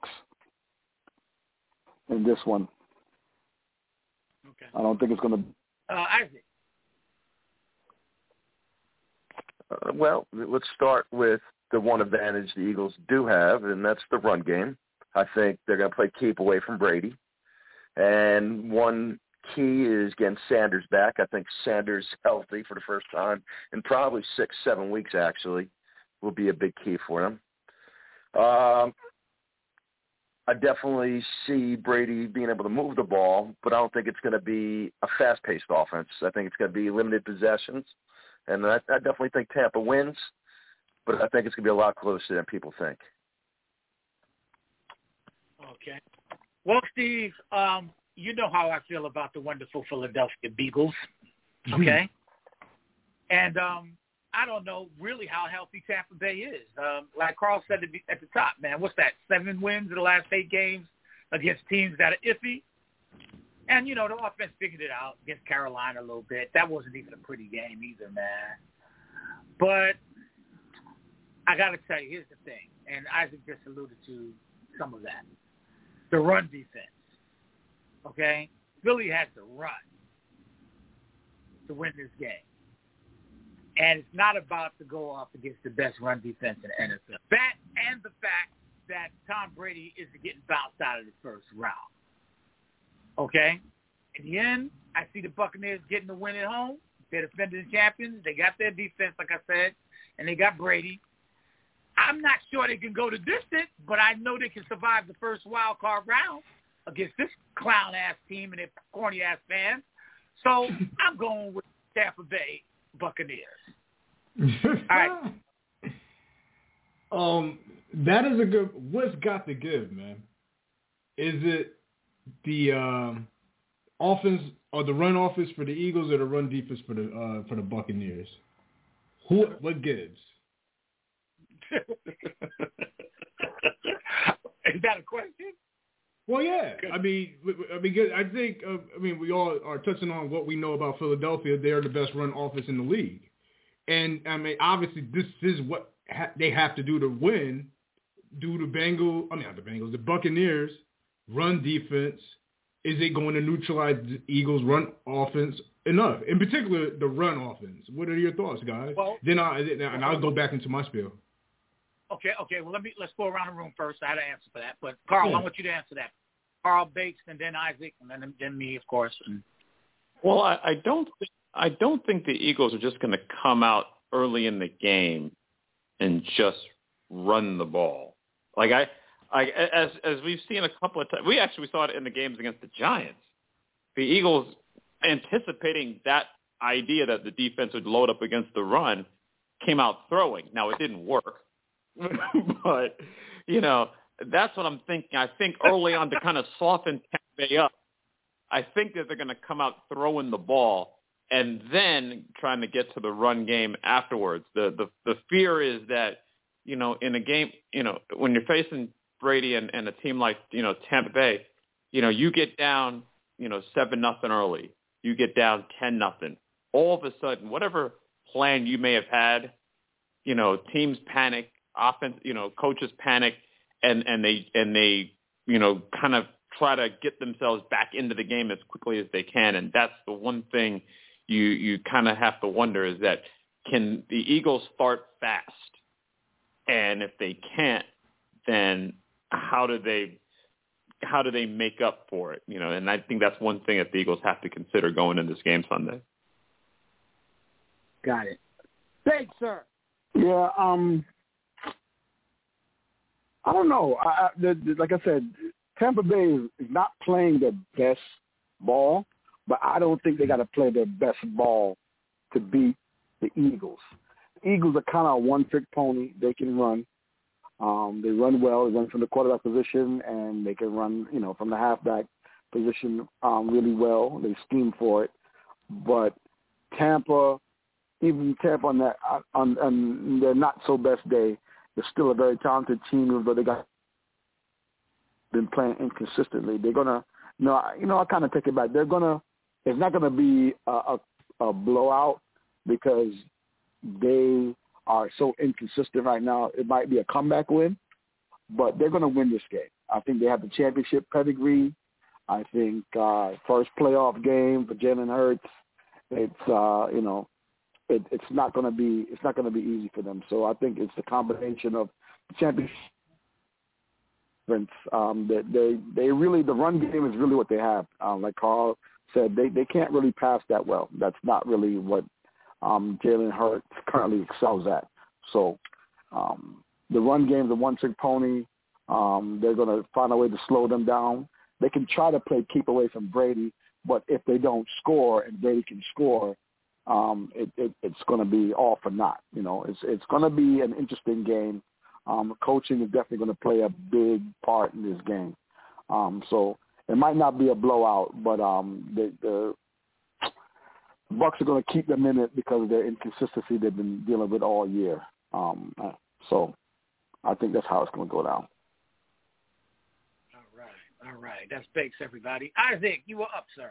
in this one. Okay. I don't think it's going to. Isaac. Well, let's start with the one advantage the Eagles do have, and that's the run game. I think they're going to play keep away from Brady. And one key is getting Sanders back. I think Sanders healthy for the first time in probably 6-7 weeks, actually, will be a big key for them. I definitely see Brady being able to move the ball, but I don't think it's going to be a fast-paced offense. I think it's going to be limited possessions. And I definitely think Tampa wins, but I think it's going to be a lot closer than people think. Okay. Well, Steve, you know how I feel about the wonderful Philadelphia Beagles, okay? And I don't know really how healthy Tampa Bay is. Like Carl said at the top, man, what's that, 7 wins in the last 8 games against teams that are iffy? And, the offense figured it out against Carolina a little bit. That wasn't even a pretty game either, man. But I got to tell you, here's the thing, and Isaac just alluded to some of that. The run defense, okay? Philly has to run to win this game. And it's not about to go off against the best run defense in the NFL. That and the fact that Tom Brady is getting bounced out of the first round. Okay? In the end, I see the Buccaneers getting the win at home. They're defending champions. They got their defense, like I said, and they got Brady. I'm not sure they can go the distance, but I know they can survive the first wild card round against this clown-ass team and their corny-ass fans. So I'm going with Tampa Bay Buccaneers. All right. That is a good. What's got to give, man? Is it the offense or the run offense for the Eagles, or the run defense for the Buccaneers? What gives? Is that a question? Well, yeah. I mean, I think we all are touching on what we know about Philadelphia. They're the best run offense in the league, and I mean, obviously, this is what they have to do to win. The Buccaneers run defense. Is it going to neutralize the Eagles' run offense enough? In particular, the run offense. What are your thoughts, guys? Well, I'll go back into my spiel. Okay. Well, let's go around the room first. I had an answer for that, but Carl, I want you to answer that. Carl Bates, and then Isaac, and then me, of course. Well, I don't think the Eagles are just going to come out early in the game and just run the ball. Like as we've seen a couple of times, we actually saw it in the games against the Giants. The Eagles, anticipating that idea that the defense would load up against the run, came out throwing. Now, it didn't work, but, that's what I'm thinking. I think early on to kind of soften Tampa Bay up, I think that they're going to come out throwing the ball and then trying to get to the run game afterwards. The fear is that, in a game, when you're facing Brady and a team like, Tampa Bay, you get down, 7-0 early. You get down 10-0. All of a sudden, whatever plan you may have had, teams panic, offense, coaches panic, and they kind of try to get themselves back into the game as quickly as they can. And that's the one thing you kind of have to wonder is that can the Eagles start fast? And if they can't, then how do they make up for it? And I think that's one thing that the Eagles have to consider going into this game Sunday. Got it. Thanks, sir. Yeah, I don't know. Like I said, Tampa Bay is not playing their best ball, but I don't think they got to play their best ball to beat the Eagles. The Eagles are kind of a one-trick pony. They can run. They run well. They run from the quarterback position, and they can run, from the halfback position really well. They scheme for it. But Tampa, even Tampa on their not-so-best day, they're still a very talented team, but they got been playing inconsistently. They're going to, I kind of take it back. It's not going to be a blowout because they are so inconsistent right now. It might be a comeback win, but they're going to win this game. I think they have the championship pedigree. I think first playoff game for Jalen Hurts. It's it's not going to be easy for them. So I think it's the combination of the championship. They really, the run game is really what they have. Like Carl said, they can't really pass that well. That's not really what Jalen Hurts currently excels at. So the run game is a one-trick pony. They're going to find a way to slow them down. They can try to keep away from Brady, but if they don't score and Brady can score, it's going to be all for naught. It's going to be an interesting game. Coaching is definitely going to play a big part in this game. So it might not be a blowout, but the Bucs are going to keep them in it because of their inconsistency they've been dealing with all year. So I think that's how it's going to go down. All right. That's Bakes, everybody. Isaac, you were up, sir.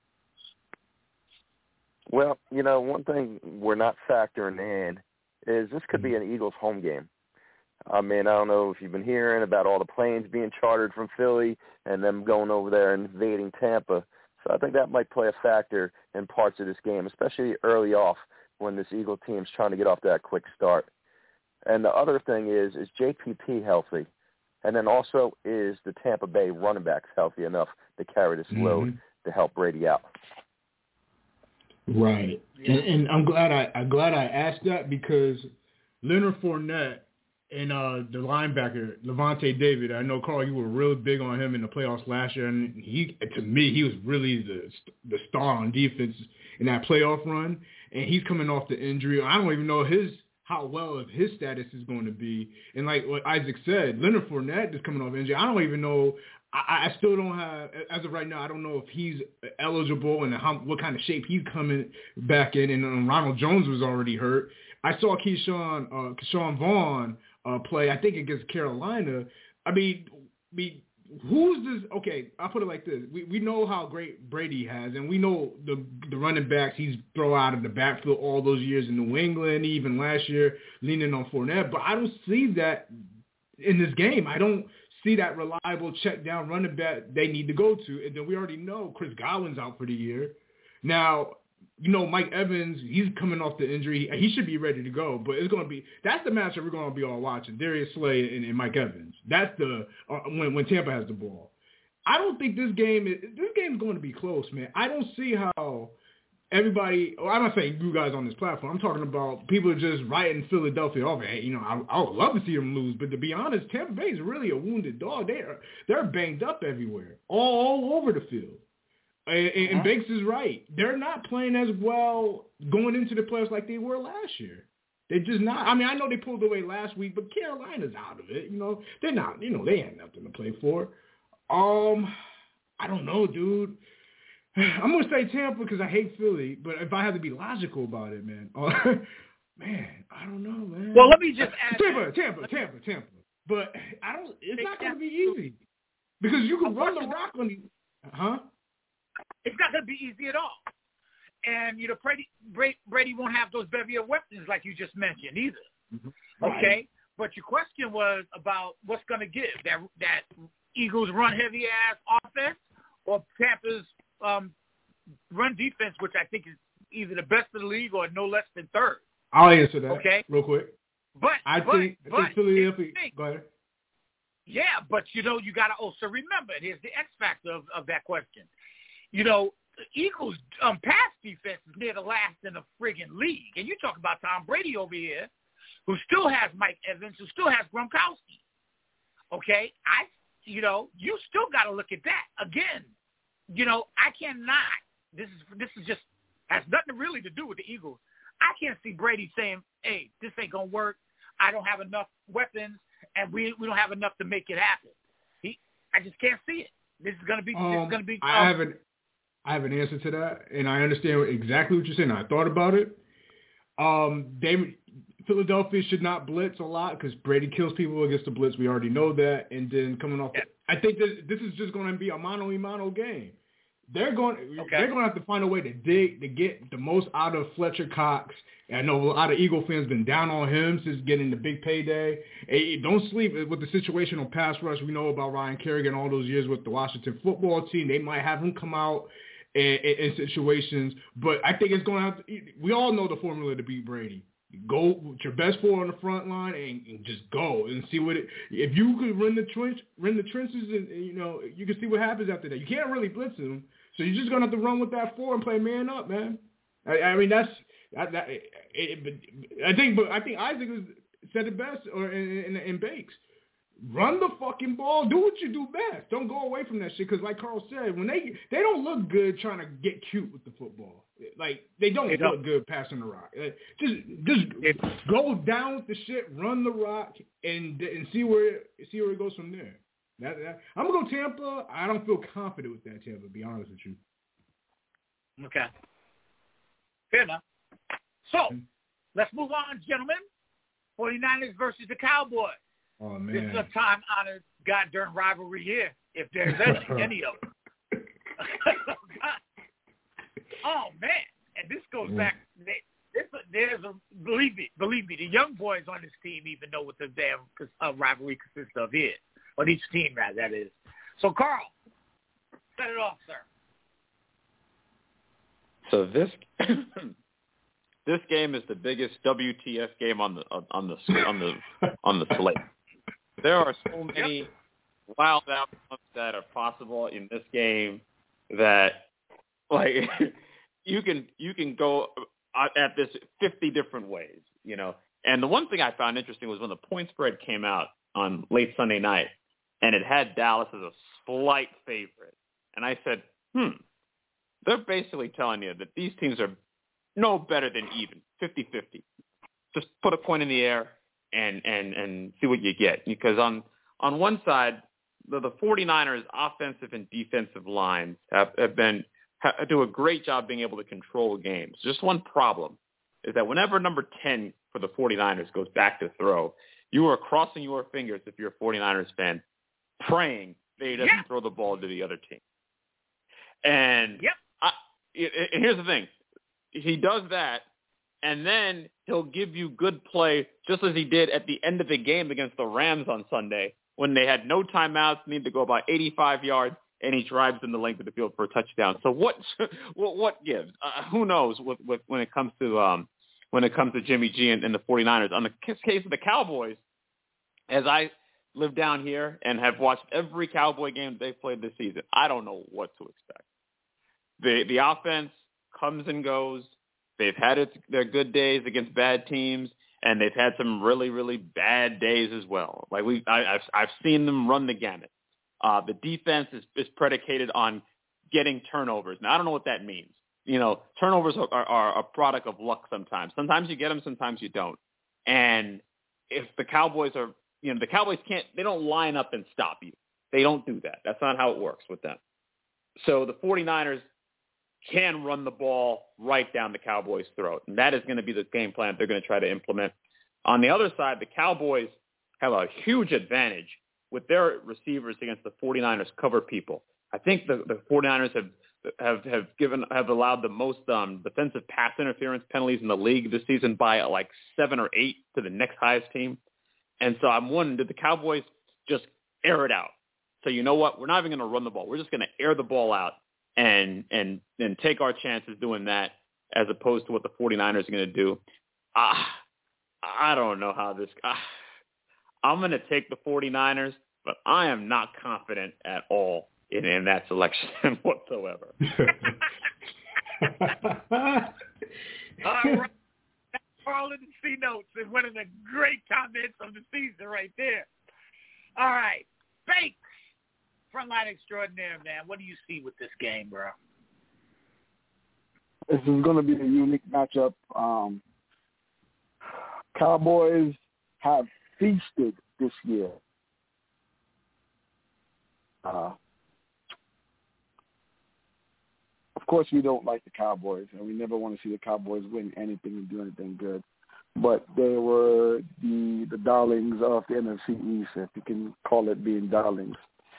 Well, one thing we're not factoring in is this could be an Eagles home game. I mean, I don't know if you've been hearing about all the planes being chartered from Philly and them going over there and invading Tampa. So I think that might play a factor in parts of this game, especially early off when this Eagle team's trying to get off that quick start. And the other thing is JPP healthy? And then also, is the Tampa Bay running backs healthy enough to carry this load to help Brady out? Right. And I'm glad I asked that because Leonard Fournette and the linebacker, Levante David, I know, Carl, you were really big on him in the playoffs last year, and to me, he was really the star on defense in that playoff run, and he's coming off the injury. I don't even know how well his status is going to be. And like what Isaac said, Leonard Fournette is coming off injury. I don't even know. I still don't have, as of right now, I don't know if he's eligible and what kind of shape he's coming back in. And Ronald Jones was already hurt. I saw Keyshawn Vaughn play, I think, against Carolina. I mean, who's this? Okay, I'll put it like this. We know how great Brady has, and we know the running backs he's throw out of the backfield all those years in New England, even last year, leaning on Fournette. But I don't see that in this game. I don't see that reliable check down running back they need to go to. And then we already know Chris Godwin's out for the year. Now, Mike Evans, he's coming off the injury. He should be ready to go, but that's the matchup we're going to be all watching. Darius Slay and Mike Evans. That's when Tampa has the ball. I don't think this game is going to be close, man. I don't see how everybody, I'm not saying you guys on this platform. I'm talking about people just writing Philadelphia off. Hey, I would love to see them lose, but to be honest, Tampa Bay is really a wounded dog. They're banged up everywhere, all over the field. And Bakes is right. They're not playing as well going into the playoffs like they were last year. They're just not. I mean, I know they pulled away last week, but Carolina's out of it. They're not. They ain't nothing to play for. I don't know, dude. I'm going to say Tampa because I hate Philly, but if I had to be logical about it, man, man, I don't know, man. Well, let me just add Tampa. But it's not going to be easy because you can run the rock on the, It's not going to be easy at all. And, Brady won't have those bevy of weapons like you just mentioned either. Mm-hmm. Okay? Right. But your question was about what's going to give, that Eagles run-heavy-ass offense or Tampa's run defense, which I think is either the best in the league or no less than third. I'll answer that real quick. But I think Philadelphia. Go ahead. Yeah, but you got to also remember, here's the X factor of that question. Eagles pass defense is near the last in the friggin' league, and you talk about Tom Brady over here, who still has Mike Evans, who still has Gronkowski. Okay, you still got to look at that again. I cannot. This is just has nothing really to do with the Eagles. I can't see Brady saying, "Hey, this ain't gonna work. I don't have enough weapons, and we don't have enough to make it happen." I just can't see it. This is gonna be. I have an answer to that, and I understand exactly what you're saying. I thought about it. Philadelphia should not blitz a lot because Brady kills people against the blitz. We already know that. And then coming off, I think this is just going to be a mano-a-mano game. They're going to have to find a way to get the most out of Fletcher Cox. And I know a lot of Eagle fans been down on him since getting the big payday. Hey, don't sleep with the situation on pass rush. We know about Ryan Kerrigan all those years with the Washington football team. They might have him come out in situations, but I think it's going to have to. We all know the formula to beat Brady. Go with your best four on the front line and just go and see what it. If you could run the trenches, and you can see what happens after that. You can't really blitz them, so you're just gonna have to run with that four and play man up, man. I mean that's. I think Isaac said it best, or in Bakes. Run the fucking ball. Do what you do best. Don't go away from that shit. Because like Carl said, when they don't look good trying to get cute with the football. Like they don't look good passing the rock. Just go down with the shit. Run the rock and see where it goes from there. I'm gonna go Tampa. I don't feel confident with that Tampa. To be honest with you. Okay. Fair enough. So let's move on, gentlemen. 49ers versus the Cowboys. Oh, man. This is a time-honored goddamn rivalry here, if there's any of them. Oh, man. And this goes back. Believe me, the young boys on this team even know what the damn rivalry consists of here. On each team, rather, that is. So, Carl, set it off, sir. So this game is the biggest WTF game on the slate. There are so many wild outcomes that are possible in this game that, like, you can go at this 50 different ways, And the one thing I found interesting was when the point spread came out on late Sunday night, and it had Dallas as a slight favorite, and I said, they're basically telling you that these teams are no better than even, 50-50. Just put a coin in the air and see what you get. Because on one side, the 49ers offensive and defensive lines do a great job being able to control games. Just one problem is that whenever number 10 for the 49ers goes back to throw, you are crossing your fingers if you're a 49ers fan, praying that he doesn't throw the ball to the other team. And here's the thing. He does that, and then he'll give you good play just as he did at the end of the game against the Rams on Sunday when they had no timeouts, needed to go about 85 yards, and he drives in the length of the field for a touchdown. So what gives? Who knows when it comes to Jimmy G and the 49ers. On the case of the Cowboys, as I live down here and have watched every Cowboy game they've played this season, I don't know what to expect. The offense comes and goes. They've had their good days against bad teams, and they've had some really, really bad days as well. Like I've seen them run the gamut. The defense is predicated on getting turnovers. Now, I don't know what that means. Turnovers are a product of luck sometimes. Sometimes you get them, sometimes you don't. And if the Cowboys are, the Cowboys they don't line up and stop you. They don't do that. That's not how it works with them. So the 49ers can run the ball right down the Cowboys' throat. And that is going to be the game plan they're going to try to implement. On the other side, the Cowboys have a huge advantage with their receivers against the 49ers cover people. I think the 49ers have allowed the most defensive pass interference penalties in the league this season by like 7 or 8 to the next highest team. And so I'm wondering, did the Cowboys just air it out? So you know what? We're not even going to run the ball. We're just going to air the ball out and take our chances doing that as opposed to what the 49ers are going to do. I don't know how this I'm going to take the 49ers, but I am not confident at all in that selection whatsoever. All right. All in the C notes is one of the great comments of the season right there. All right. Banks, frontline extraordinaire, man. What do you see with this game, bro? This is going to be a unique matchup. Cowboys have feasted this year. Of course, we don't like the Cowboys, and we never want to see the Cowboys win anything and do anything good. But they were the darlings of the NFC East, if you can call it being darlings.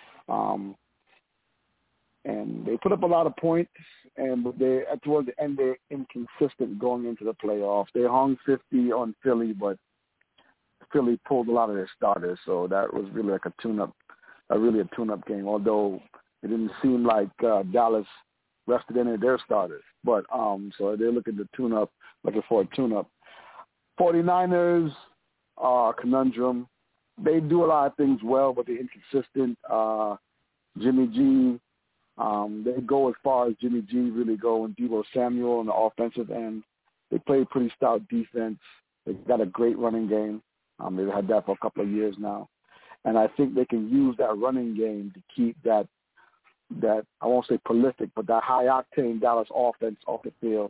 And they put up a lot of points, but towards the end, they're inconsistent going into the playoffs. They hung 50 on Philly, but Philly pulled a lot of their starters, so that was really like a tune-up game, although it didn't seem like Dallas rested any of their starters. But so they're looking for a tune-up. 49ers are a conundrum. They do a lot of things well, but they're inconsistent. Jimmy G, they go as far as Jimmy G really go, and Deebo Samuel on the offensive end. They play pretty stout defense. They've got a great running game. They've had that for a couple of years now. And I think they can use that running game to keep that I won't say prolific, but that high-octane Dallas offense off the field.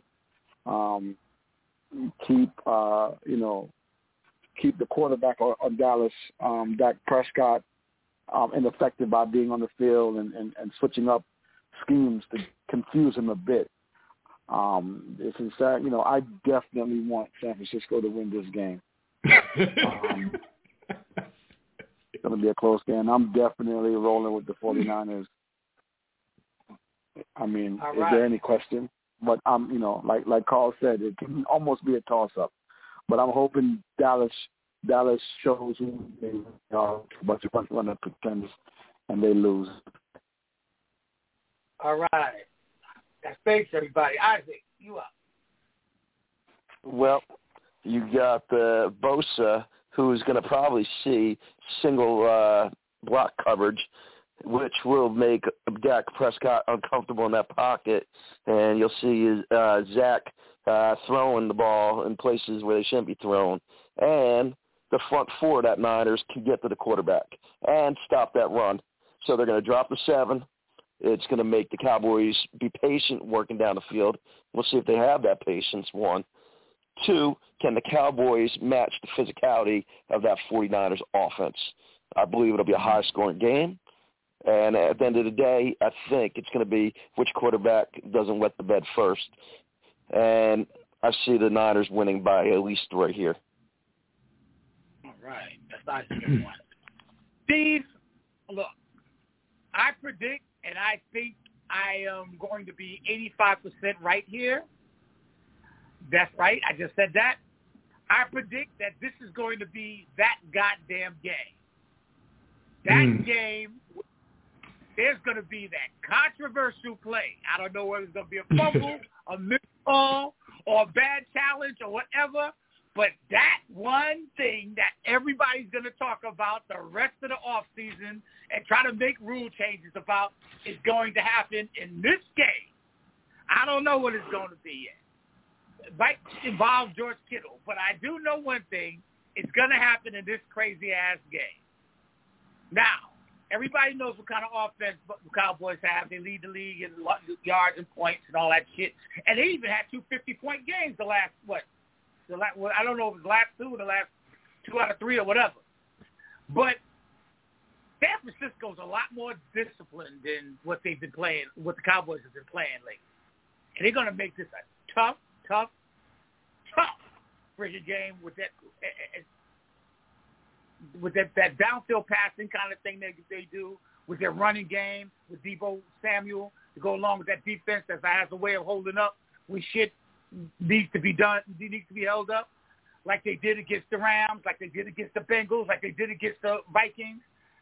Keep the quarterback on Dallas, Dak Prescott, ineffective by being on the field and switching up schemes to confuse him a bit. This is I definitely want San Francisco to win this game. It's going to be a close game. I'm definitely rolling with the 49ers. I mean, Is there any question? But like Carl said, it can almost be a toss-up. But I'm hoping Dallas shows who they are, a bunch of front-runner pretenders, and they lose. All right. Thanks, everybody. Isaac, you up. Well, you got Bosa, who's going to probably see single block coverage, which will make Dak Prescott uncomfortable in that pocket, and you'll see Zach throwing the ball in places where they shouldn't be thrown. And the front four of that Niners can get to the quarterback and stop that run. So they're going to drop the 7. It's going to make the Cowboys be patient working down the field. We'll see if they have that patience, 1. 2, can the Cowboys match the physicality of that 49ers offense? I believe it'll be a high-scoring game. And at the end of the day, I think it's going to be which quarterback doesn't wet the bed first. And I see the Niners winning by at least 3 here. All right. That's nice to get one. Steve, look, I predict, and I think I am going to be 85% right here. That's right. I just said that. I predict that this is going to be that goddamn game. That game, there's going to be that controversial play. I don't know whether it's going to be a fumble, a missed ball, or a bad challenge or whatever, but that one thing that everybody's going to talk about the rest of the offseason and try to make rule changes about is going to happen in this game. I don't know what it's going to be yet. It might involve George Kittle, but I do know one thing. It's going to happen in this crazy-ass game. Now, everybody knows what kind of offense the Cowboys have. They lead the league in yards and points and all that shit. And they even had 2 50-point games I don't know if it was the last two or the last 2 out of 3 or whatever. But San Francisco's a lot more disciplined than what they've been playing, what the Cowboys have been playing lately. And they're going to make this a tough friggin' game with that downfield passing kind of thing they do, with their running game, with Deebo Samuel to go along with that defense that has a way of holding up when shit needs to be held up, like they did against the Rams, like they did against the Bengals, like they did against the Vikings.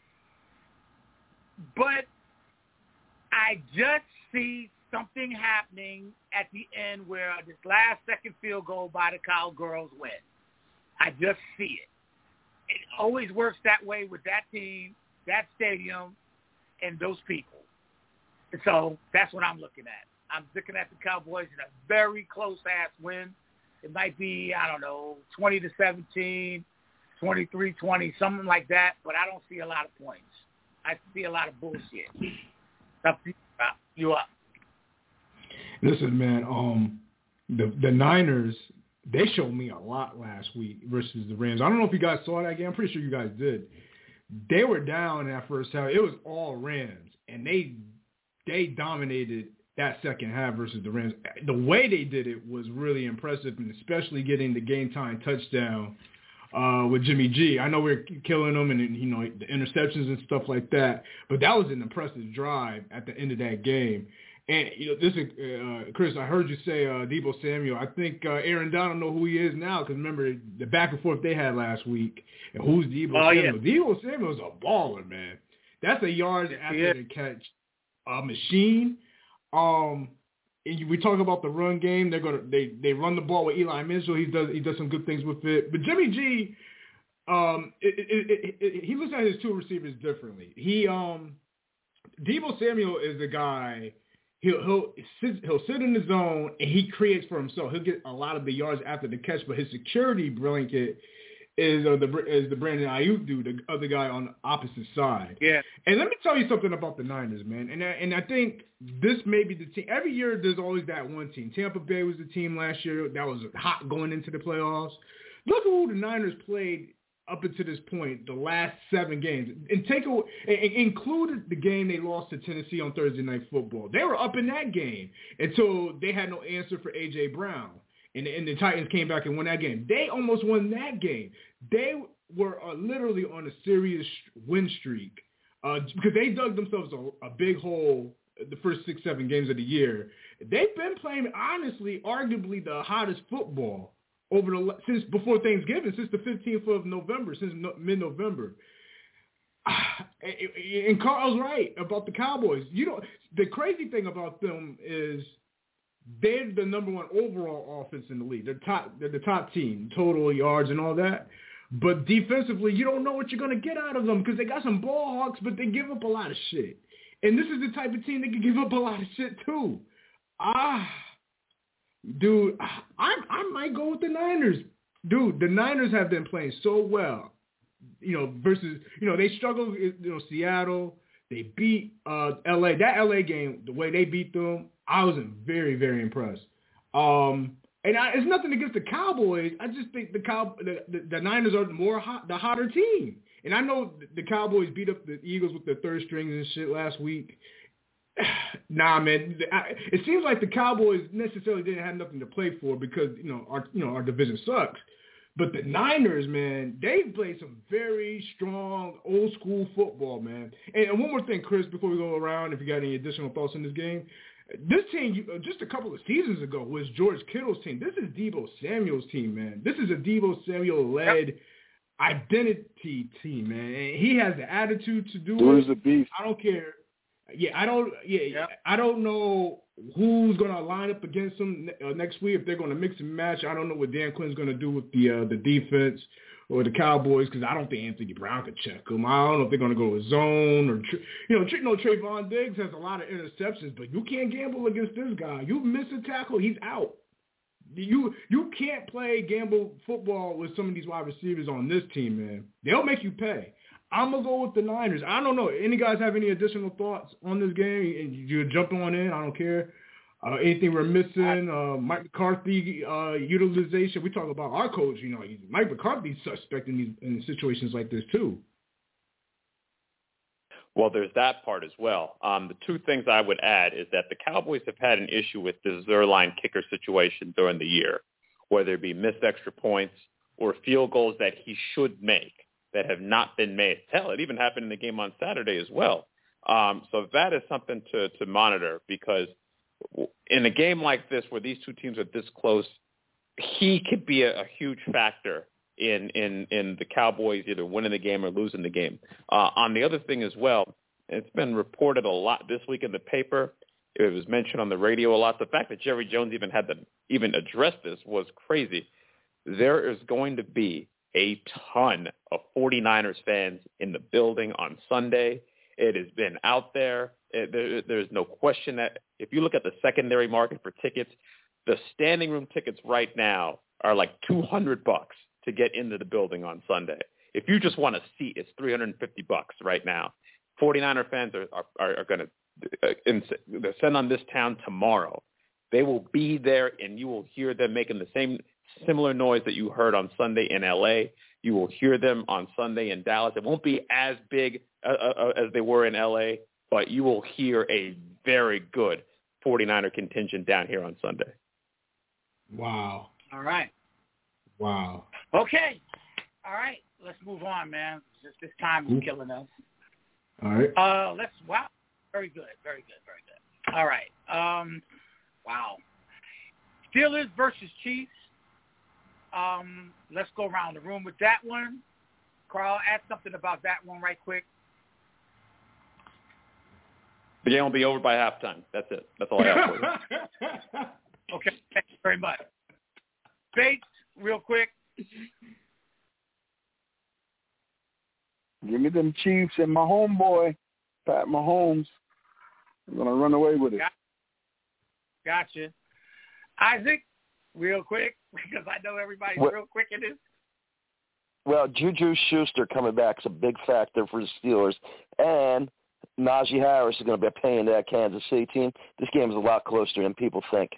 But I just see something happening at the end where this last second field goal by the Cowgirls win. I just see it. It always works that way with that team, that stadium, and those people. And so that's what I'm looking at. I'm looking at the Cowboys in a very close-ass win. It might be, 20-17, 23-20, something like that, but I don't see a lot of points. I see a lot of bullshit. You up. Listen, man, the Niners, they showed me a lot last week versus the Rams. I don't know if you guys saw that game. I'm pretty sure you guys did. They were down in that first half. It was all Rams, and they dominated that second half versus the Rams. The way they did it was really impressive, and especially getting the game-time touchdown with Jimmy G. I know we're killing them and, the interceptions and stuff like that, but that was an impressive drive at the end of that game. And, this is, Chris, I heard you say Deebo Samuel. I think Aaron Donald know who he is now because, remember, the back and forth they had last week. And who's Deebo Samuel? Yeah. Deebo Samuel is a baller, man. That's a yards after the catch machine. And we talk about the run game. They run the ball with Eli Mitchell. He does some good things with it. But Jimmy G, he looks at his two receivers differently. Deebo Samuel is the guy. He'll sit in the zone and he creates for himself. He'll get a lot of the yards after the catch, but his security blanket is the Brandon Ayuk dude, the other guy on the opposite side. Yeah. And let me tell you something about the Niners, man. And I think this may be the team. Every year there's always that one team. Tampa Bay was the team last year that was hot going into the playoffs. Look at who the Niners played up until this point, the last 7 games, and included the game they lost to Tennessee on Thursday Night Football. They were up in that game until they had no answer for A.J. Brown, and the Titans came back and won that game. They almost won that game. They were literally on a serious win streak because they dug themselves a big hole the first 6-7 games of the year. They've been playing, honestly, arguably the hottest football since before Thanksgiving, since the 15th of November, since mid-November. And Carl's right about the Cowboys. The crazy thing about them is they're the number 1 overall offense in the league. They're the top team, total yards and all that. But defensively, you don't know what you're going to get out of them because they got some ball hawks, but they give up a lot of shit. And this is the type of team that can give up a lot of shit too. Dude, I might go with the Niners. Dude, the Niners have been playing so well, versus, they struggled, Seattle. They beat L.A. That L.A. game, the way they beat them, I was very, very impressed. It's nothing against the Cowboys. I just think the Niners are the hotter team. And I know the Cowboys beat up the Eagles with their third strings and shit last week. Nah, man. It seems like the Cowboys necessarily didn't have nothing to play for because our division sucks. But the Niners, man, they've played some very strong old school football, man. And one more thing, Chris, before we go around, if you got any additional thoughts on this game, this team just a couple of seasons ago was George Kittle's team. This is Deebo Samuel's team, man. This is a Deebo Samuel-led identity team, man. And he has the attitude to do it. The beast. I don't care. I don't know who's going to line up against them next week, if they're going to mix and match. I don't know what Dan Quinn's going to do with the defense or the Cowboys, because I don't think Anthony Brown could check them. I don't know if they're going to go with zone or, Trayvon Diggs has a lot of interceptions, but you can't gamble against this guy. You miss a tackle, he's out. You can't play gamble football with some of these wide receivers on this team, man. They'll make you pay. I'm going to go with the Niners. I don't know. Any guys have any additional thoughts on this game? You're jumping on in. I don't care. Anything we're missing? Mike McCarthy utilization. We talk about our coach. Mike McCarthy's suspect in situations like this too. Well, there's that part as well. The two things I would add is that the Cowboys have had an issue with the Zuerlein kicker situation during the year, whether it be missed extra points or field goals that he should make that have not been made. Hell, it even happened in the game on Saturday as well. So that is something to monitor, because in a game like this where these two teams are this close, he could be a huge factor in the Cowboys either winning the game or losing the game. On the other thing as well, it's been reported a lot this week in the paper. It was mentioned on the radio a lot. The fact that Jerry Jones even had to even address this was crazy. There is going to be a ton of 49ers fans in the building on Sunday. It has been out there. There's no question that if you look at the secondary market for tickets, the standing room tickets right now are like $200 to get into the building on Sunday. If you just want a seat, it's $350 right now. 49er fans are going to descend on this town tomorrow. They will be there, and you will hear them making the similar noise that you heard on Sunday in L.A. You will hear them on Sunday in Dallas. It won't be as big as they were in L.A., but you will hear a very good 49er contingent down here on Sunday. Wow. All right. Wow. Okay. All right. Let's move on, man. Just this time is killing us. All right. Wow. Very good. Very good. Very good. All right. Wow. Steelers versus Chiefs. Let's go around the room with that one. Carl, add something about that one right quick. The game will be over by halftime. That's it. That's all I have for you. Okay. Thank you very much. Bates, real quick. Give me them Chiefs and my homeboy, Pat Mahomes. I'm going to run away with it. Gotcha. Isaac, real quick, because I know everybody's real quick in this. Well, Juju Schuster coming back is a big factor for the Steelers, and Najee Harris is going to be a pain in that Kansas City team. This game is a lot closer than people think.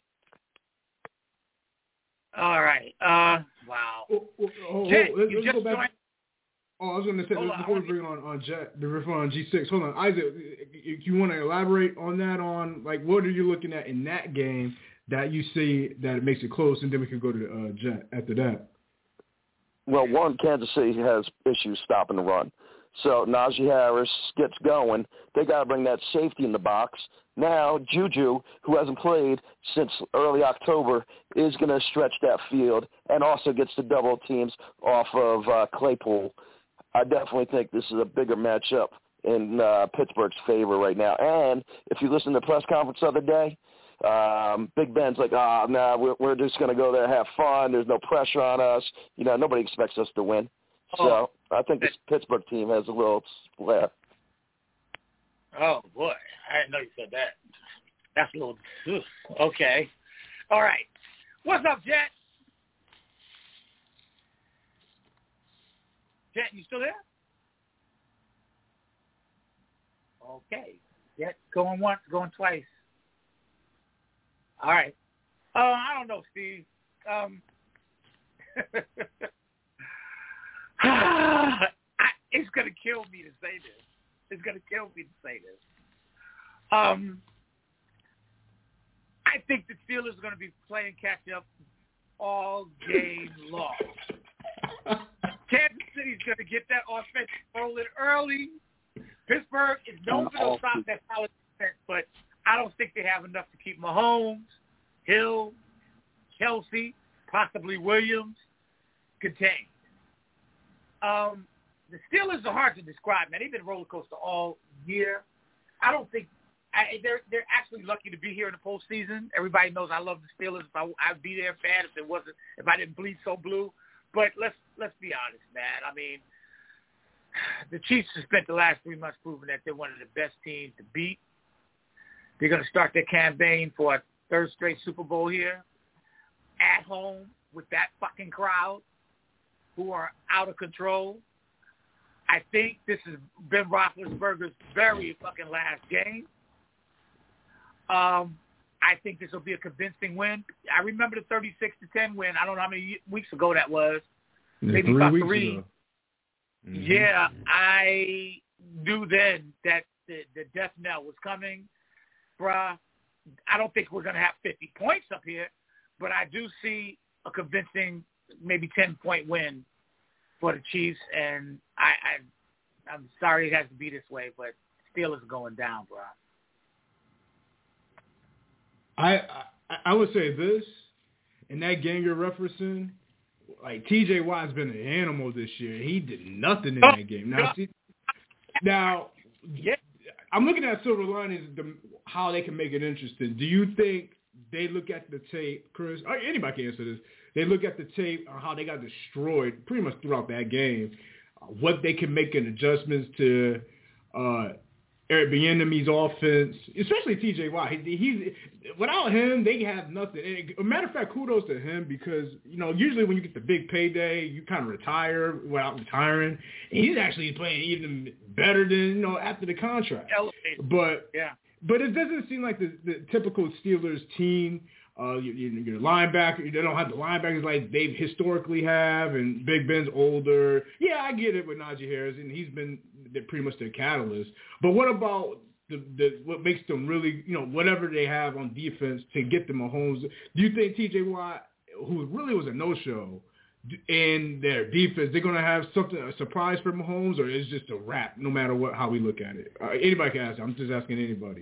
All right. Wow. Jet, let's go back. I was going to say, before we bring on Jet, the referral on G6. Hold on, Isaac, you want to elaborate on that, what are you looking at in that game that you see that it makes it close, and then we can go to Jet after that. Well, one, Kansas City has issues stopping the run. So Najee Harris gets going. They got to bring that safety in the box. Now Juju, who hasn't played since early October, is going to stretch that field and also gets the double teams off of Claypool. I definitely think this is a bigger matchup in Pittsburgh's favor right now. And if you listen to the press conference the other day, Big Ben's like, we're just going to go there and have fun. There's no pressure on us. Nobody expects us to win. So I think this Pittsburgh team has a little flair. Oh, boy. I didn't know you said that. That's a little okay. All right. What's up, Jet? Jet, you still there? Okay. Jet going once, going twice. All right. I don't know, Steve. It's going to kill me to say this. It's going to kill me to say this. I think the Steelers are going to be playing catch-up all game long. Kansas City's going to get that offense rolling early. Pittsburgh is known for those stops that solid defense, but I don't think they have enough to keep Mahomes, Hill, Kelsey, possibly Williams contained. The Steelers are hard to describe, man. They've been a roller coaster all year. I don't think they're actually lucky to be here in the postseason. Everybody knows I love the Steelers. I'd be their fan if I didn't bleed so blue. But let's be honest, man. I mean, the Chiefs have spent the last 3 months proving that they're one of the best teams to beat. They're going to start their campaign for a third straight Super Bowl here at home with that fucking crowd who are out of control. I think this is Ben Roethlisberger's very fucking last game. I think this will be a convincing win. I remember the 36-10 win. I don't know how many weeks ago that was. Maybe about 3. Mm-hmm. Yeah, I knew then that the death knell was coming. Bruh, I don't think we're going to have 50 points up here, but I do see a convincing maybe 10-point win for the Chiefs, and I'm sorry it has to be this way, but Steelers are going down, bruh. I would say this, in that game you're referencing, like T.J. Watt's been an animal this year. He did nothing in that game. Now, I'm looking at silver linings, how they can make it interesting. Do you think they look at the tape, Chris? Or anybody can answer this. They look at the tape on how they got destroyed pretty much throughout that game, what they can make in adjustments to Eric Bieniemy's offense, especially T.J. Watt. He's without him, they have nothing. And a matter of fact, kudos to him because, usually when you get the big payday, you kind of retire without retiring. And he's actually playing even better than, after the contract. But it doesn't seem like the typical Steelers team. Your linebacker, they don't have the linebackers like they historically have, and Big Ben's older. Yeah, I get it with Najee Harris, and he's been pretty much their catalyst. But what about what makes them really, whatever they have on defense to get them Mahomes? Do you think T.J. Watt, who really was a no-show, in their defense, they're going to have a surprise for Mahomes, or is it just a wrap no matter how we look at it? Anybody can ask. I'm just asking anybody.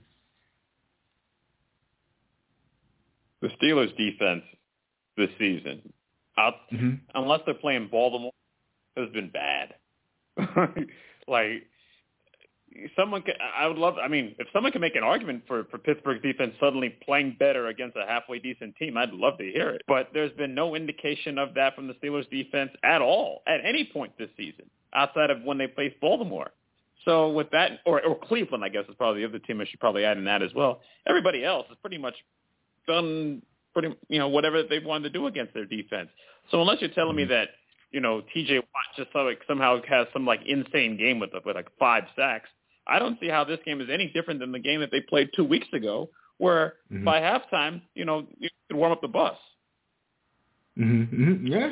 The Steelers' defense this season, unless they're playing Baltimore, has been bad. If someone can make an argument for Pittsburgh's defense suddenly playing better against a halfway decent team, I'd love to hear it. But there's been no indication of that from the Steelers' defense at all, at any point this season, outside of when they faced Baltimore. So with that, or Cleveland, I guess, is probably the other team I should probably add in that as well. Everybody else is pretty much done whatever they wanted to do against their defense. So unless you're telling me that, T.J. Watt just somehow has some insane game with 5 sacks, I don't see how this game is any different than the game that they played 2 weeks ago, where by halftime, you could warm up the bus. Mm-hmm. Yeah.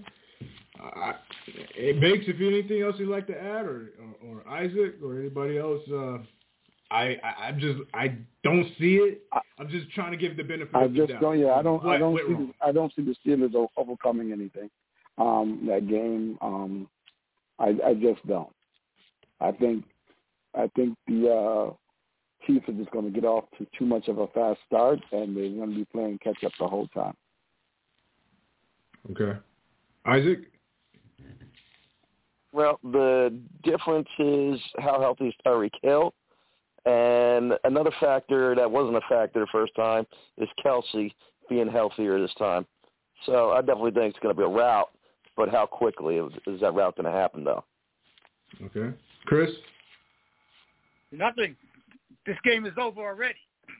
Bakes, if you anything else you'd like to add, or Isaac, or anybody else. I don't see it. I'm just trying to give the benefit of the doubt. I don't see the Steelers overcoming anything. That game, I just don't. I think the Chiefs are just going to get off to too much of a fast start, and they're going to be playing catch up the whole time. Okay, Isaac. Well, the difference is how healthy is Tyreek Hill. And another factor that wasn't a factor the first time is Kelsey being healthier this time. So I definitely think it's going to be a rout, but how quickly is that rout going to happen, though? Okay. Chris? Nothing. This game is over already.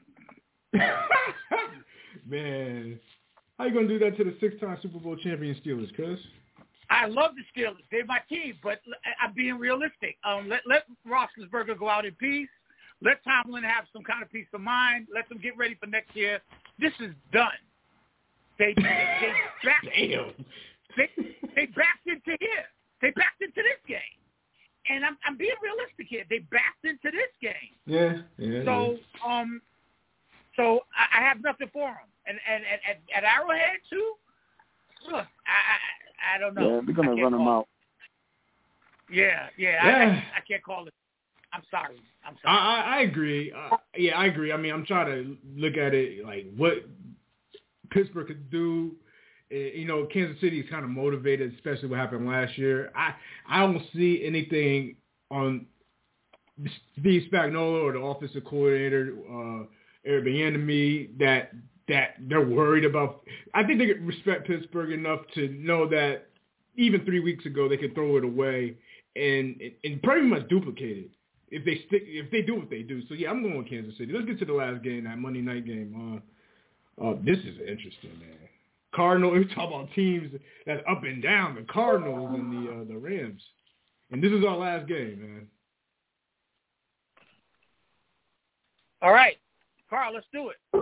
Man, how you going to do that to the 6-time Super Bowl champion Steelers, Chris? I love the Steelers. They're my team, but I'm being realistic. Let Roethlisberger go out in peace. Let Tomlin have some kind of peace of mind. Let them get ready for next year. This is done. They backed into here. They backed into this game. And I'm being realistic here. They backed into this game. Yeah. So I have nothing for them. And at Arrowhead too. Look, I don't know. Yeah, they're gonna run them out. Yeah. I can't call it. I'm sorry. I agree. I agree. I mean, I'm trying to look at it like what Pittsburgh could do. Kansas City is kind of motivated, especially what happened last year. I don't see anything on Steve Spagnuolo or the offensive coordinator, Eric Bieniemy, that they're worried about. I think they could respect Pittsburgh enough to know that even 3 weeks ago they could throw it away and pretty much duplicate it if they do what they do. So yeah, I'm going with Kansas City. Let's get to the last game, that Monday night game. This is interesting, man. Cardinals. We talk about teams that's up and down. The Cardinals and the Rams, and this is our last game, man. All right, Carl, let's do it.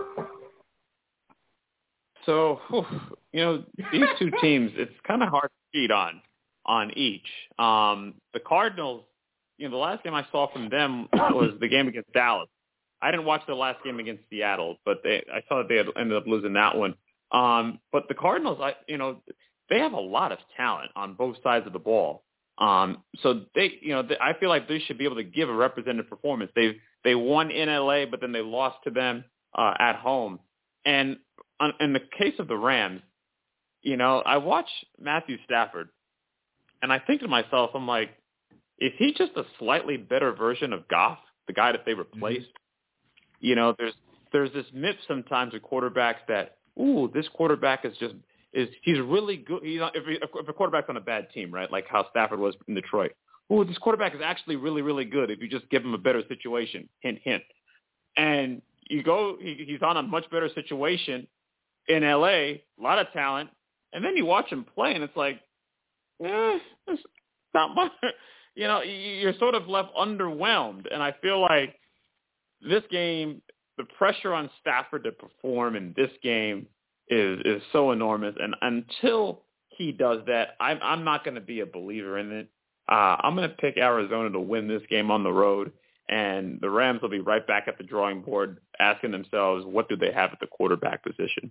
So, these two teams, it's kind of hard to cheat on each. The Cardinals, the last game I saw from them was the game against Dallas. I didn't watch the last game against Seattle, but I saw that they had ended up losing that one. But the Cardinals, they have a lot of talent on both sides of the ball. So I feel like they should be able to give a representative performance. They won in LA, but then they lost to them at home. And in the case of the Rams, I watch Matthew Stafford, and I think to myself, I'm like, is he just a slightly better version of Goff, the guy that they replaced? There's this myth sometimes with quarterbacks that, this quarterback he's really good. If a quarterback's on a bad team, right, like how Stafford was in Detroit, this quarterback is actually really, really good if you just give him a better situation, hint, hint. And he's on a much better situation in LA, a lot of talent, and then you watch him play, and it's like, it's not much. You're sort of left underwhelmed, and I feel like this game, the pressure on Stafford to perform in this game is so enormous, and until he does that, I'm not going to be a believer in it. I'm going to pick Arizona to win this game on the road, and the Rams will be right back at the drawing board asking themselves, what do they have at the quarterback position?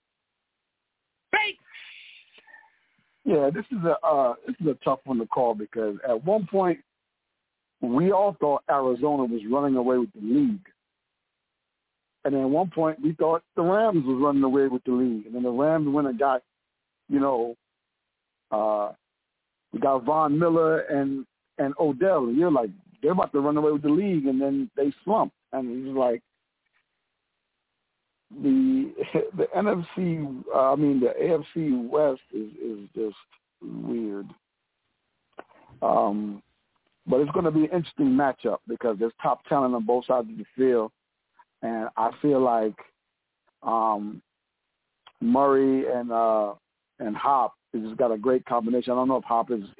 Yeah, this is a tough one to call because at one point we all thought Arizona was running away with the league. And then at one point we thought the Rams was running away with the league. And then the Rams went and got, we got Von Miller and Odell. And you're like, they're about to run away with the league, and then they slumped. And it was like the AFC West is just weird. But it's going to be an interesting matchup because there's top talent on both sides of the field. And I feel like Murray and Hop has just got a great combination. I don't know if Hop is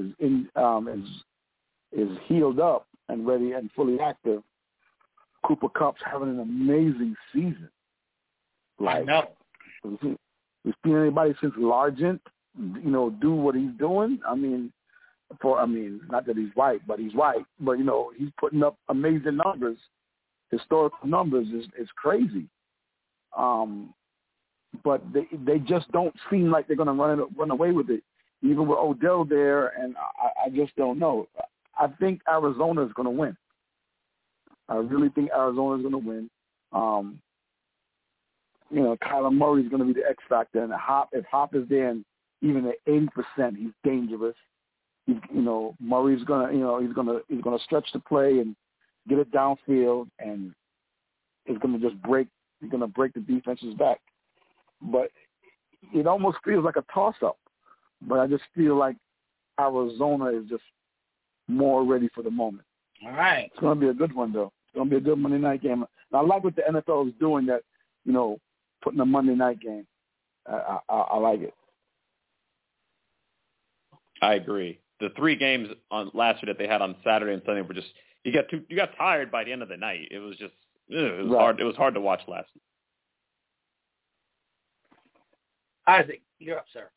healed up and ready and fully active. Cooper Kupp's having an amazing season. I know. We've seen anybody since Largent, do what he's doing. Not that he's white, but he's white. But he's putting up amazing numbers. Historical numbers is crazy. But they just don't seem like they're going to run away with it, even with Odell there. And I just don't know. I think Arizona is going to win. I really think Arizona is going to win. Kyler Murray is going to be the X factor, and if Hop is there, and even at 80%, he's dangerous. Murray's going to he's going to stretch the play and get it downfield, and it's going to just break. He's going to break the defense's back. But it almost feels like a toss-up. But I just feel like Arizona is just more ready for the moment. All right. It's going to be a good one, though. It's going to be a good Monday night game. And I like what the NFL is doing, that, putting a Monday night game. I like it. I agree. The 3 games on last year that they had on Saturday and Sunday were just you got tired by the end of the night. It was just hard. It was hard to watch last night. Isaac, you're up, sir.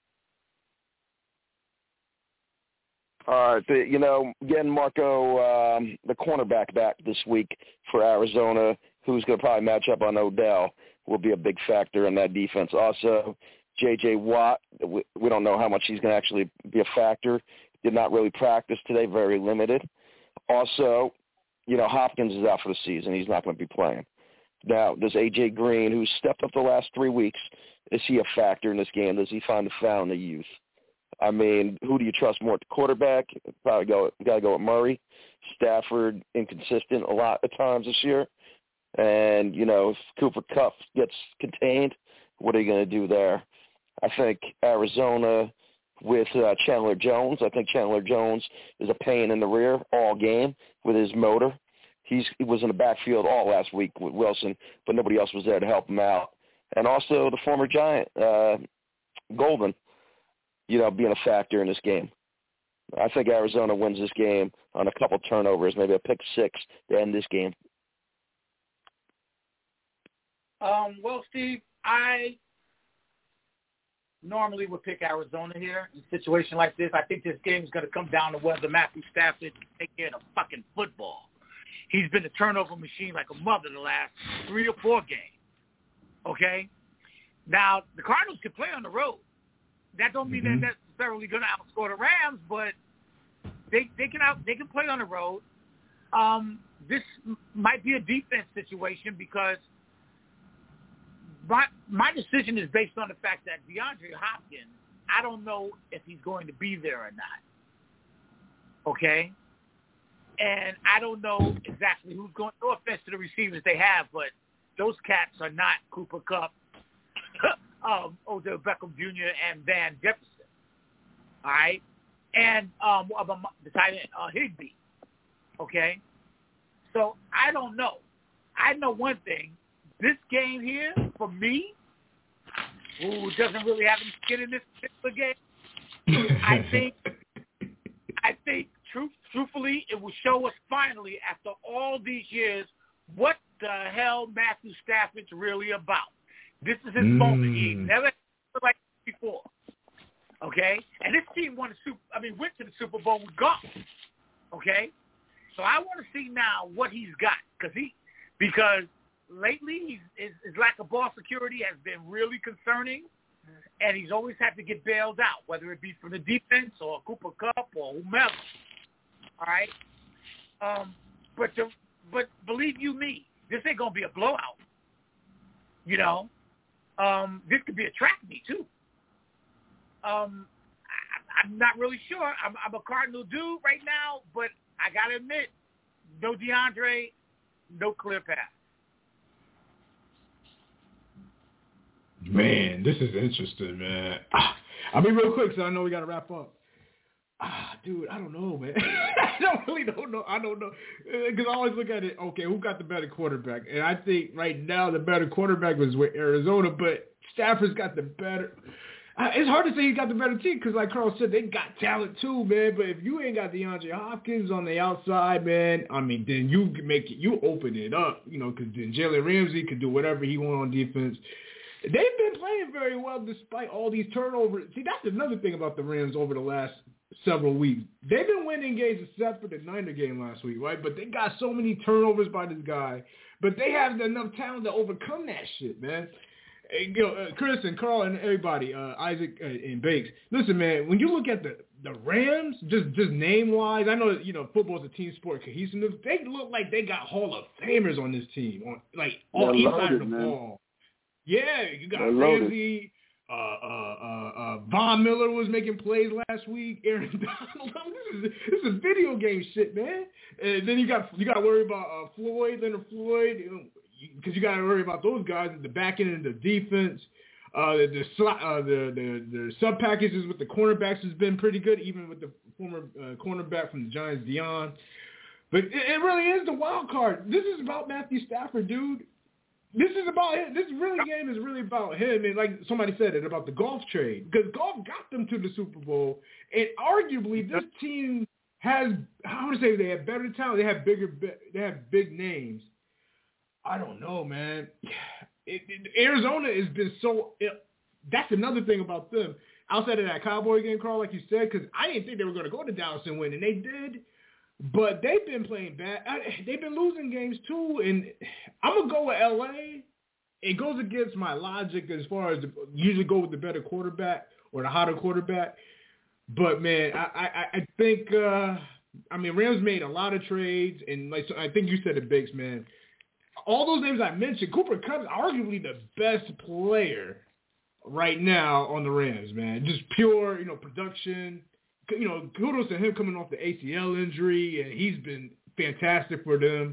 All right, getting Marco, the cornerback, back this week for Arizona, who's going to probably match up on Odell, will be a big factor in that defense. Also, J.J. Watt, we don't know how much he's going to actually be a factor. Did not really practice today, very limited. Also, Hopkins is out for the season. He's not going to be playing. Now, does A.J. Green, who's stepped up the last 3 weeks, is he a factor in this game? Does he find the fountain of youth? I mean, who do you trust more at the quarterback? Probably got to go with Murray. Stafford, inconsistent a lot of times this year. And, if Cooper Kupp gets contained, what are you going to do there? I think Arizona with Chandler Jones. I think Chandler Jones is a pain in the rear all game with his motor. He was in the backfield all last week with Wilson, but nobody else was there to help him out. And also the former Giant, Golden, being a factor in this game. I think Arizona wins this game on a couple turnovers, maybe a pick six to end this game. Well, Steve, I normally would pick Arizona here in a situation like this. I think this game is going to come down to whether Matthew Stafford can take care of the fucking football. He's been a turnover machine like a mother the last 3 or 4 games. Okay? Now, the Cardinals can play on the road. That don't mean they're necessarily going to outscore the Rams, but they can play on the road. This might be a defense situation because my decision is based on the fact that DeAndre Hopkins, I don't know if he's going to be there or not. Okay? And I don't know exactly who's going. No offense to the receivers they have, but those cats are not Cooper Kupp, Odell Beckham Jr. and Van Jefferson. All right? And the tight end, Higbee. Okay? So I don't know. I know one thing. This game here, for me, who doesn't really have any skin in this particular game, I think truthfully, it will show us finally, after all these years, what the hell Matthew Stafford's really about. This is his moment. He never had like this before. Okay? And this team went to the Super Bowl with Goff. Okay? So I want to see now what he's got. Because lately, his lack of ball security has been really concerning, and he's always had to get bailed out, whether it be from the defense or Cooper Kupp or whomever. All right? But believe you me, this ain't going to be a blowout. This could be a track meet, too. I'm not really sure. I'm a Cardinal dude right now, but I got to admit, no DeAndre, no clear path. Man, this is interesting, man. I'll be real quick, so I know we got to wrap up. Dude, I don't know, man. I don't know. Because I always look at it, okay, who got the better quarterback? And I think right now the better quarterback was with Arizona, but Stafford's got the better. It's hard to say he got the better team because, like Carl said, they got talent too, man. But if you ain't got DeAndre Hopkins on the outside, man, then you you open it up, because then Jalen Ramsey could do whatever he want on defense. They've been playing very well despite all these turnovers. See, that's another thing about the Rams over the last several weeks. They've been winning games except for the Niner game last week, right? But they got so many turnovers by this guy. But they have enough talent to overcome that shit, man. Chris and Carl and everybody, Isaac and Bakes. Listen, man, when you look at the Rams, just name-wise, I know football's a team sport, cohesiveness. They look like they got Hall of Famers on this team, on each side of the ball. Yeah, you got Ramsey. Von Miller was making plays last week. Aaron Donald. This is video game shit, man. And then you got to worry about Leonard Floyd, because you got to worry about those guys at the back end of the defense. The sub packages with the cornerbacks has been pretty good, even with the former cornerback from the Giants, Dion. But it really is the wild card. This is about Matthew Stafford, dude. This is about him. This game is really about him. And like somebody said it about the Goff trade, because Goff got them to the Super Bowl. And arguably this team has, I would say they have better talent. They have big names. I don't know, man. Arizona has been that's another thing about them. Outside of that Cowboy game, Carl, like you said, because I didn't think they were going to go to Dallas and win, and they did. But they've been playing bad. They've been losing games too, and I'm gonna go with LA. It goes against my logic as far as usually go with the better quarterback or the hotter quarterback. But man, I think Rams made a lot of trades, and I think you said it, Biggs, man. All those names I mentioned, Cooper Kupp is arguably the best player right now on the Rams, man. Just pure more, production. Kudos to him coming off the ACL injury, and he's been fantastic for them.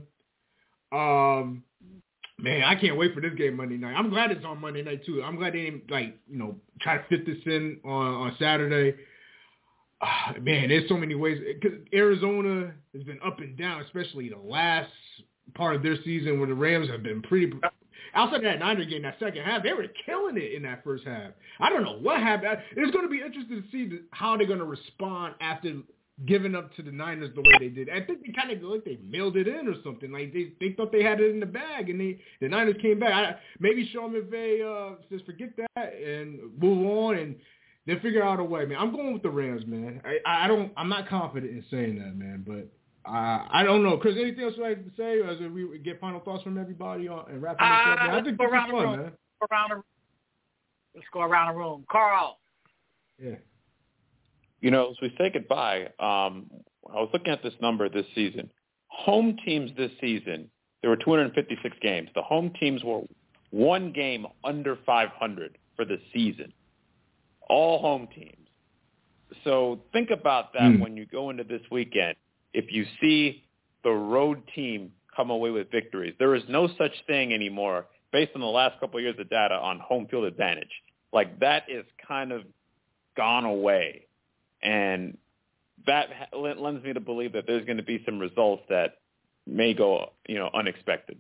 Man, I can't wait for this game Monday night. I'm glad it's on Monday night too. I'm glad they didn't try to fit this in on Saturday. Man, there's so many ways. Because Arizona has been up and down, especially the last part of their season where the Rams have been pretty. Outside of that Niner game, that second half, they were killing it in that first half. I don't know what happened. It's going to be interesting to see how they're going to respond after giving up to the Niners the way they did. I think they kind of like they mailed it in or something. Like they thought they had it in the bag, and the Niners came back. Maybe Sean McVay says forget that and move on, and then figure out a way. Man, I'm going with the Rams, man. I'm not confident in saying that, man, but I don't know. Chris, anything else you'd like to say as we get final thoughts from everybody and wrap this up? I think this is fun, man. Let's go around the room. Carl. Yeah. As we say goodbye, I was looking at this number this season. Home teams this season, there were 256 games. The home teams were one game under 500 for the season. All home teams. So think about that when you go into this weekend. If you see the road team come away with victories, there is no such thing anymore, based on the last couple of years of data, on home field advantage. Like, that is kind of gone away. And that lends me to believe that there's going to be some results that may go, unexpected.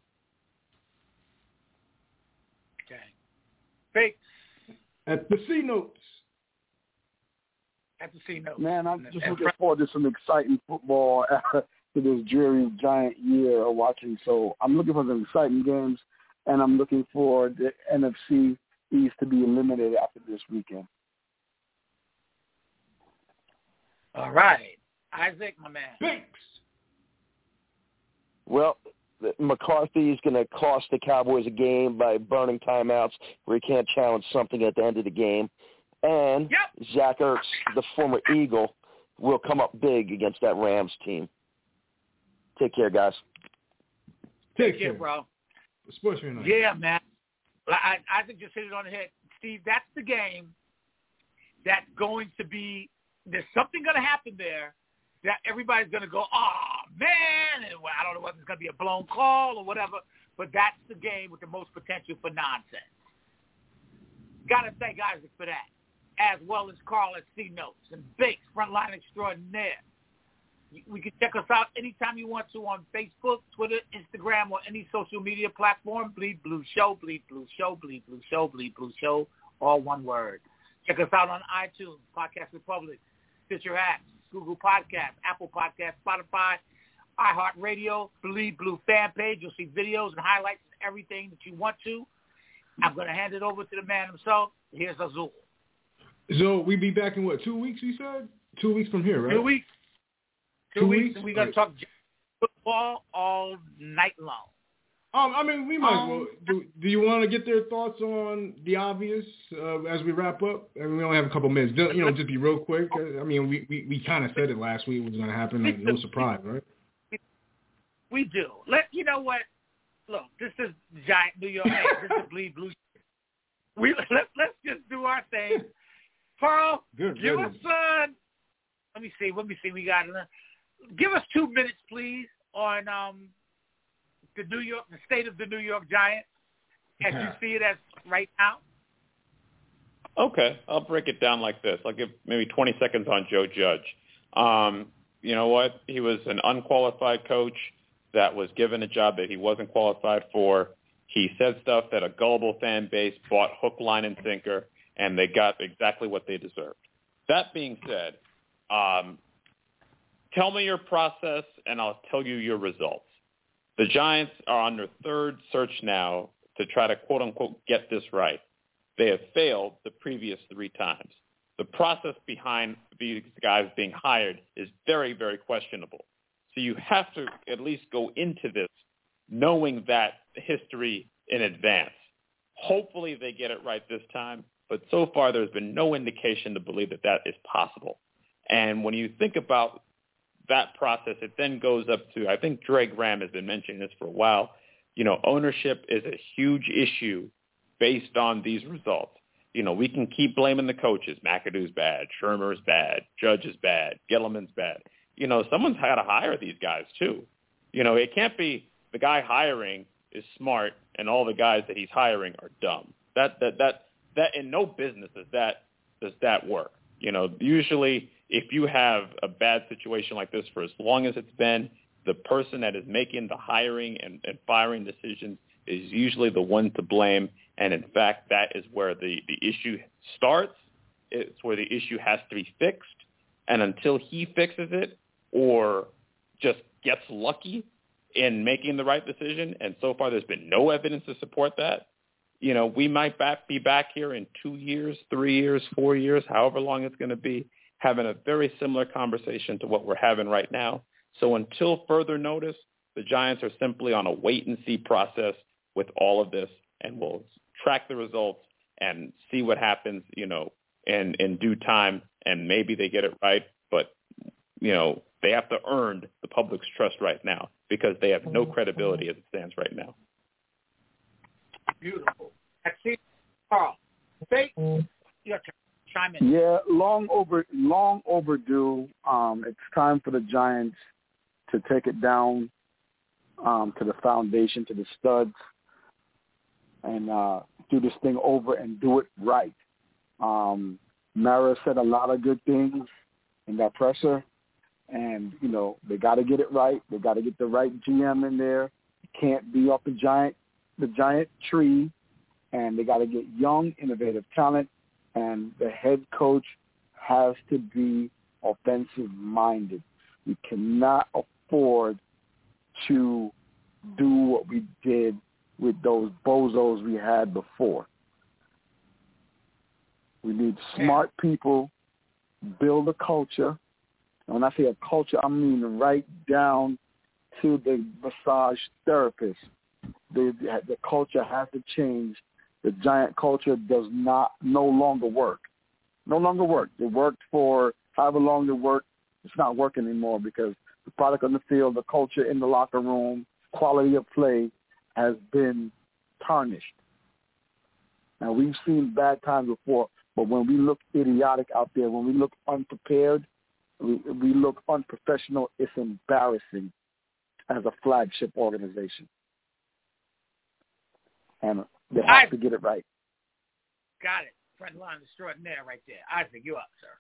Okay. Fake. At the C notes. At the C notes. Man, I'm just looking forward to some exciting football after this dreary Giant year of watching. So I'm looking for some exciting games, and I'm looking for the NFC East to be eliminated after this weekend. All right. Isaac, my man. Thanks. Well, McCarthy is going to cost the Cowboys a game by burning timeouts where he can't challenge something at the end of the game. And Zach Ertz, the former Eagle, will come up big against that Rams team. Take care, guys. Take care, bro. Sports fan night. Yeah, man. Isaac just hit it on the head. Steve, that's the game that's going to be – there's something going to happen there that everybody's going to go, oh, man, and I don't know whether it's going to be a blown call or whatever, but that's the game with the most potential for nonsense. Got to thank Isaac for that, as well as Carl at C Notes and Bakes, Frontline Extraordinaire. We can check us out anytime you want to on Facebook, Twitter, Instagram, or any social media platform. Bleed Blue Show, Bleed Blue Show, Bleed Blue Show, Bleed Blue Show, all one word. Check us out on iTunes, Podcast Republic, Stitcher apps, Google Podcasts, Apple Podcasts, Spotify, iHeartRadio, Bleed Blue fan page. You'll see videos and highlights and everything that you want to. I'm going to hand it over to the man himself. Here's Azul. So we be back in what, 2 weeks, you said? 2 weeks from here, right? 2 weeks. 2 weeks. We're going to talk football all night long. We might as well. Do you want to get their thoughts on the obvious as we wrap up? We only have a couple minutes. Just be real quick. We kind of said it last week. It was going to happen. Like, no surprise, right? We do. You know what? Look, this is Giant New York. This is Bleed Blue. Let's just do our thing. Pearl, give us let me see. We got give us 2 minutes, please, on the state of the New York Giants as you see it as right now. Okay, I'll break it down like this. I'll give maybe 20 seconds on Joe Judge. You know what? He was an unqualified coach that was given a job that he wasn't qualified for. He said stuff that a gullible fan base bought hook, line, and sinker, and they got exactly what they deserved. That being said, tell me your process, and I'll tell you your results. The Giants are on their third search now to try to, quote-unquote, get this right. They have failed the previous 3 times. The process behind these guys being hired is very, very questionable. So you have to at least go into this knowing that history in advance. Hopefully they get it right this time, but so far there's been no indication to believe that that is possible. And when you think about that process, it then goes up to, I think Dre Graham has been mentioning this for a while, ownership is a huge issue based on these results. we can keep blaming the coaches. McAdoo's bad. Shermer's bad. Judge is bad. Gettleman's bad. Someone's got to hire these guys too. It can't be the guy hiring is smart and all the guys that he's hiring are dumb. That in no business does that work. Usually if you have a bad situation like this for as long as it's been, the person that is making the hiring and firing decisions is usually the one to blame. And in fact, that is where the issue starts. It's where the issue has to be fixed. And until he fixes it or just gets lucky in making the right decision, and so far there's been no evidence to support that, we might be back here in 2 years, 3 years, 4 years, however long it's going to be, having a very similar conversation to what we're having right now. So until further notice, the Giants are simply on a wait-and-see process with all of this, and we'll track the results and see what happens, in due time, and maybe they get it right. But, they have to earn the public's trust right now because they have no credibility as it stands right now. Beautiful. I see. Carl, your turn. Chime in. Yeah, long overdue. It's time for the Giants to take it down to the foundation, to the studs, and do this thing over and do it right. Mara said a lot of good things in that presser, and, they got to get it right. They got to get the right GM in there. It can't be up the giant tree, and they got to get young, innovative talent, and the head coach has to be offensive-minded. We cannot afford to do what we did with those bozos we had before. We need smart people, build a culture. And when I say a culture, I mean right down to the massage therapist. The culture has to change. The Giant culture does no longer work. No longer work. It worked for however long it worked. It's not working anymore because the product on the field, the culture in the locker room, quality of play has been tarnished. Now, we've seen bad times before, but when we look idiotic out there, when we look unprepared, we look unprofessional, it's embarrassing as a flagship organization. And they have to get it right. Got it. Front line extraordinaire right there. Isaac, you up, sir.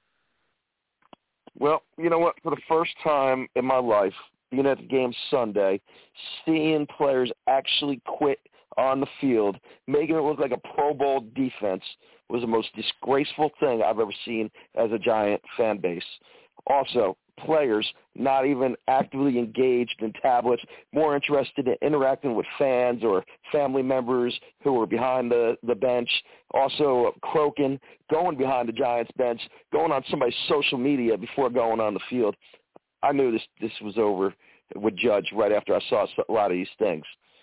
Well, you know what? For the first time in my life, being at the game Sunday, seeing players actually quit on the field, making it look like a Pro Bowl defense was the most disgraceful thing I've ever seen as a Giant fan base. Also, players not even actively engaged in tablets, more interested in interacting with fans or family members who were behind the bench. Also, croaking, going behind the Giants bench, going on somebody's social media before going on the field. I knew this was over with Judge right after I saw a lot of these things.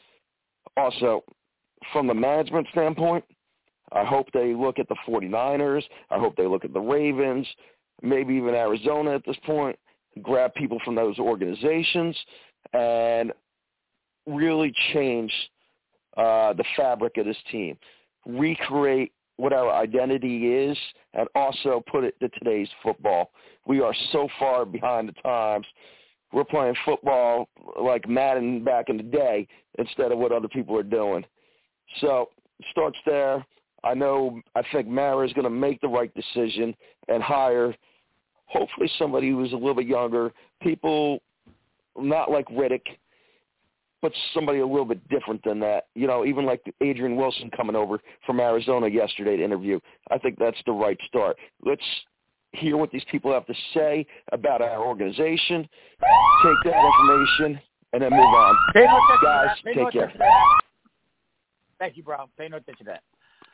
Also, from the management standpoint, I hope they look at the 49ers. I hope they look at the Ravens, maybe even Arizona at this point, grab people from those organizations and really change the fabric of this team, recreate what our identity is, and also put it to today's football. We are so far behind the times. We're playing football like Madden back in the day instead of what other people are doing. So it starts there. I think Mara is going to make the right decision and hire hopefully somebody who's a little bit younger, people not like Riddick, but somebody a little bit different than that. Even like Adrian Wilson coming over from Arizona yesterday to interview. I think that's the right start. Let's hear what these people have to say about our organization, take that information, and then move on. Guys, take care. Thank you, bro. Pay no attention to that.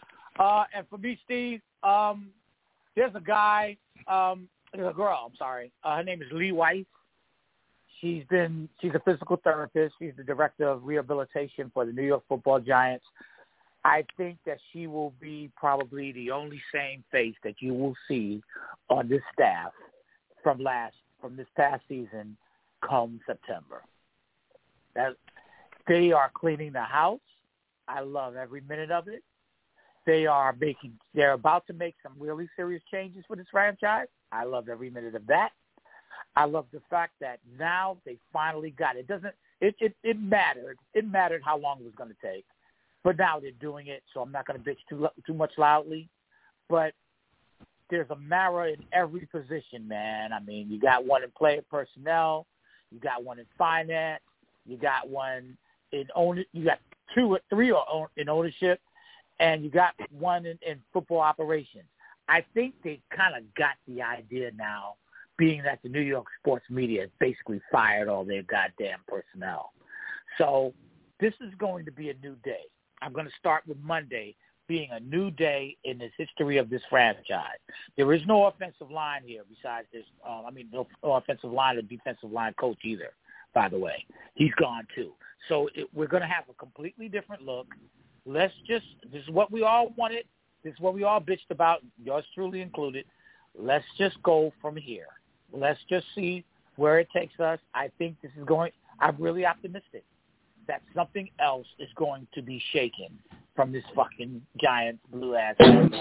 And for me, Steve, there's a guy, there's a girl, I'm sorry. Her name is Lee Weiss. She's a physical therapist. She's the director of rehabilitation for the New York Football Giants. I think that she will be probably the only sane face that you will see on this staff from this past season come September. They are cleaning the house. I love every minute of it. they're about to make some really serious changes for this franchise. I love every minute of that. I love the fact that now they finally got it. It mattered. It mattered how long it was going to take, but now they're doing it. So I'm not going to bitch too much loudly, but there's a Mara in every position, man. I mean, you got one in player personnel, you got one in finance, you got one in you got 2 or 3 in ownership, and you got one in football operations. I think they kind of got the idea now, being that the New York sports media has basically fired all their goddamn personnel. So this is going to be a new day. I'm going to start with Monday being a new day in the history of this franchise. There is no offensive line here besides this. No offensive line or defensive line coach either, by the way. He's gone too. So we're going to have a completely different look. This is what we all wanted. This is what we all bitched about, yours truly included. Let's just go from here. Let's just see where it takes us. I think I'm really optimistic that something else is going to be shaken from this fucking giant blue ass.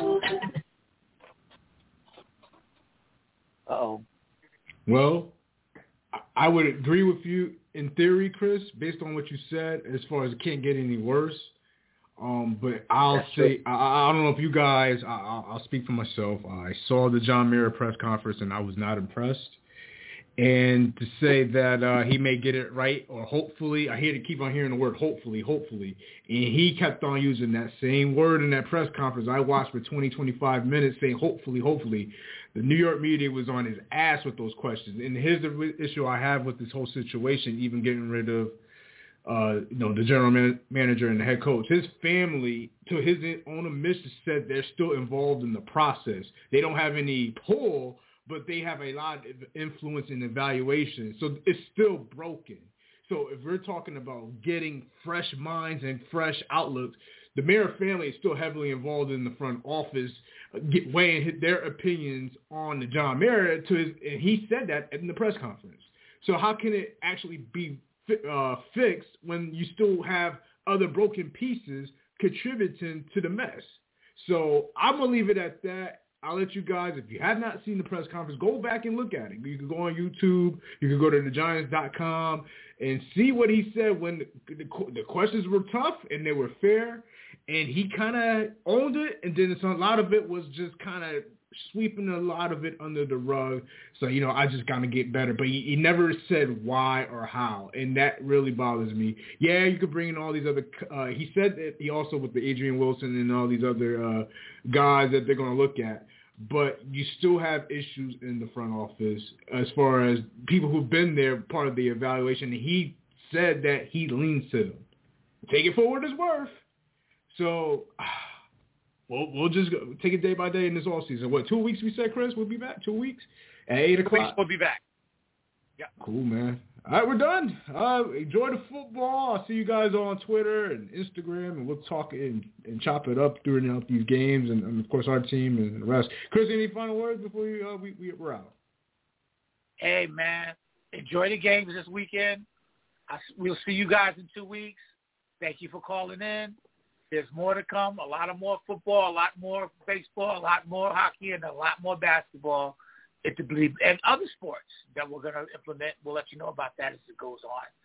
Uh-oh. Well, I would agree with you in theory, Chris, based on what you said, as far as it can't get any worse. But I'll say, I don't know if you guys, I'll speak for myself. I saw the John Mara press conference and I was not impressed. And to say that he may get it right, or hopefully, I keep on hearing the word hopefully, and he kept on using that same word in that press conference. I watched for 20, 25 minutes saying hopefully. The New York media was on his ass with those questions. And here's the issue I have with this whole situation, even getting rid of the general manager and the head coach. His family, to his own admission, said they're still involved in the process. They don't have any pull, but they have a lot of influence in evaluation. So it's still broken. So if we're talking about getting fresh minds and fresh outlooks, the Mara family is still heavily involved in the front office, weighing their opinions on the John Mara, and he said that in the press conference. So how can it actually be fixed when you still have other broken pieces contributing to the mess? So I'm going to leave it at that. I'll let you guys, if you have not seen the press conference, go back and look at it. You can go on YouTube. You can go to thegiants.com and see what he said when the questions were tough and they were fair. And he kind of owned it. And then a lot of it was just kind of sweeping a lot of it under the rug. So, I just got to get better. But he never said why or how. And that really bothers me. Yeah, you could bring in all these other he said that he also with the Adrian Wilson and all these other guys that they're going to look at. But you still have issues in the front office as far as people who've been there, part of the evaluation. And he said that he leans to them. Take it for what it's worth. So we'll just take it day by day in this off season. What, 2 weeks we said, Chris? We'll be back 2 weeks at 8 o'clock. We'll be back. Yeah. Cool, man. All right, we're done. Enjoy the football. I'll see you guys on Twitter and Instagram, and we'll talk and chop it up during these games, and of course our team and the rest. Chris, any final words before we're out? Hey, man, enjoy the games this weekend. We'll see you guys in 2 weeks. Thank you for calling in. There's more to come, a lot more football, a lot more baseball, a lot more hockey, and a lot more basketball at the Bleed, and other sports that we're going to implement. We'll let you know about that as it goes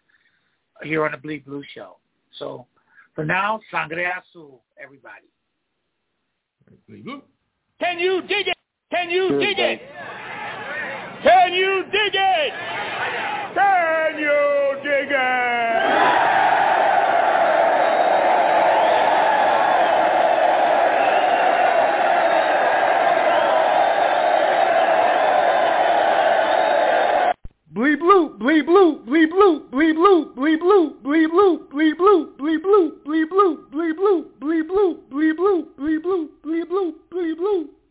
on here on the Bleed Blue Show. So for now, Sangre Azul, everybody. Can you dig it? Can you dig it? Can you dig it? Can you dig it? Bleed blue, bleed blue, bleed blue, bleed blue, bleed blue, bleed blue, bleed blue, bleed blue, bleed blue, bleed blue, bleed blue, bleed blue, bleed blue, bleed blue, bleed blue.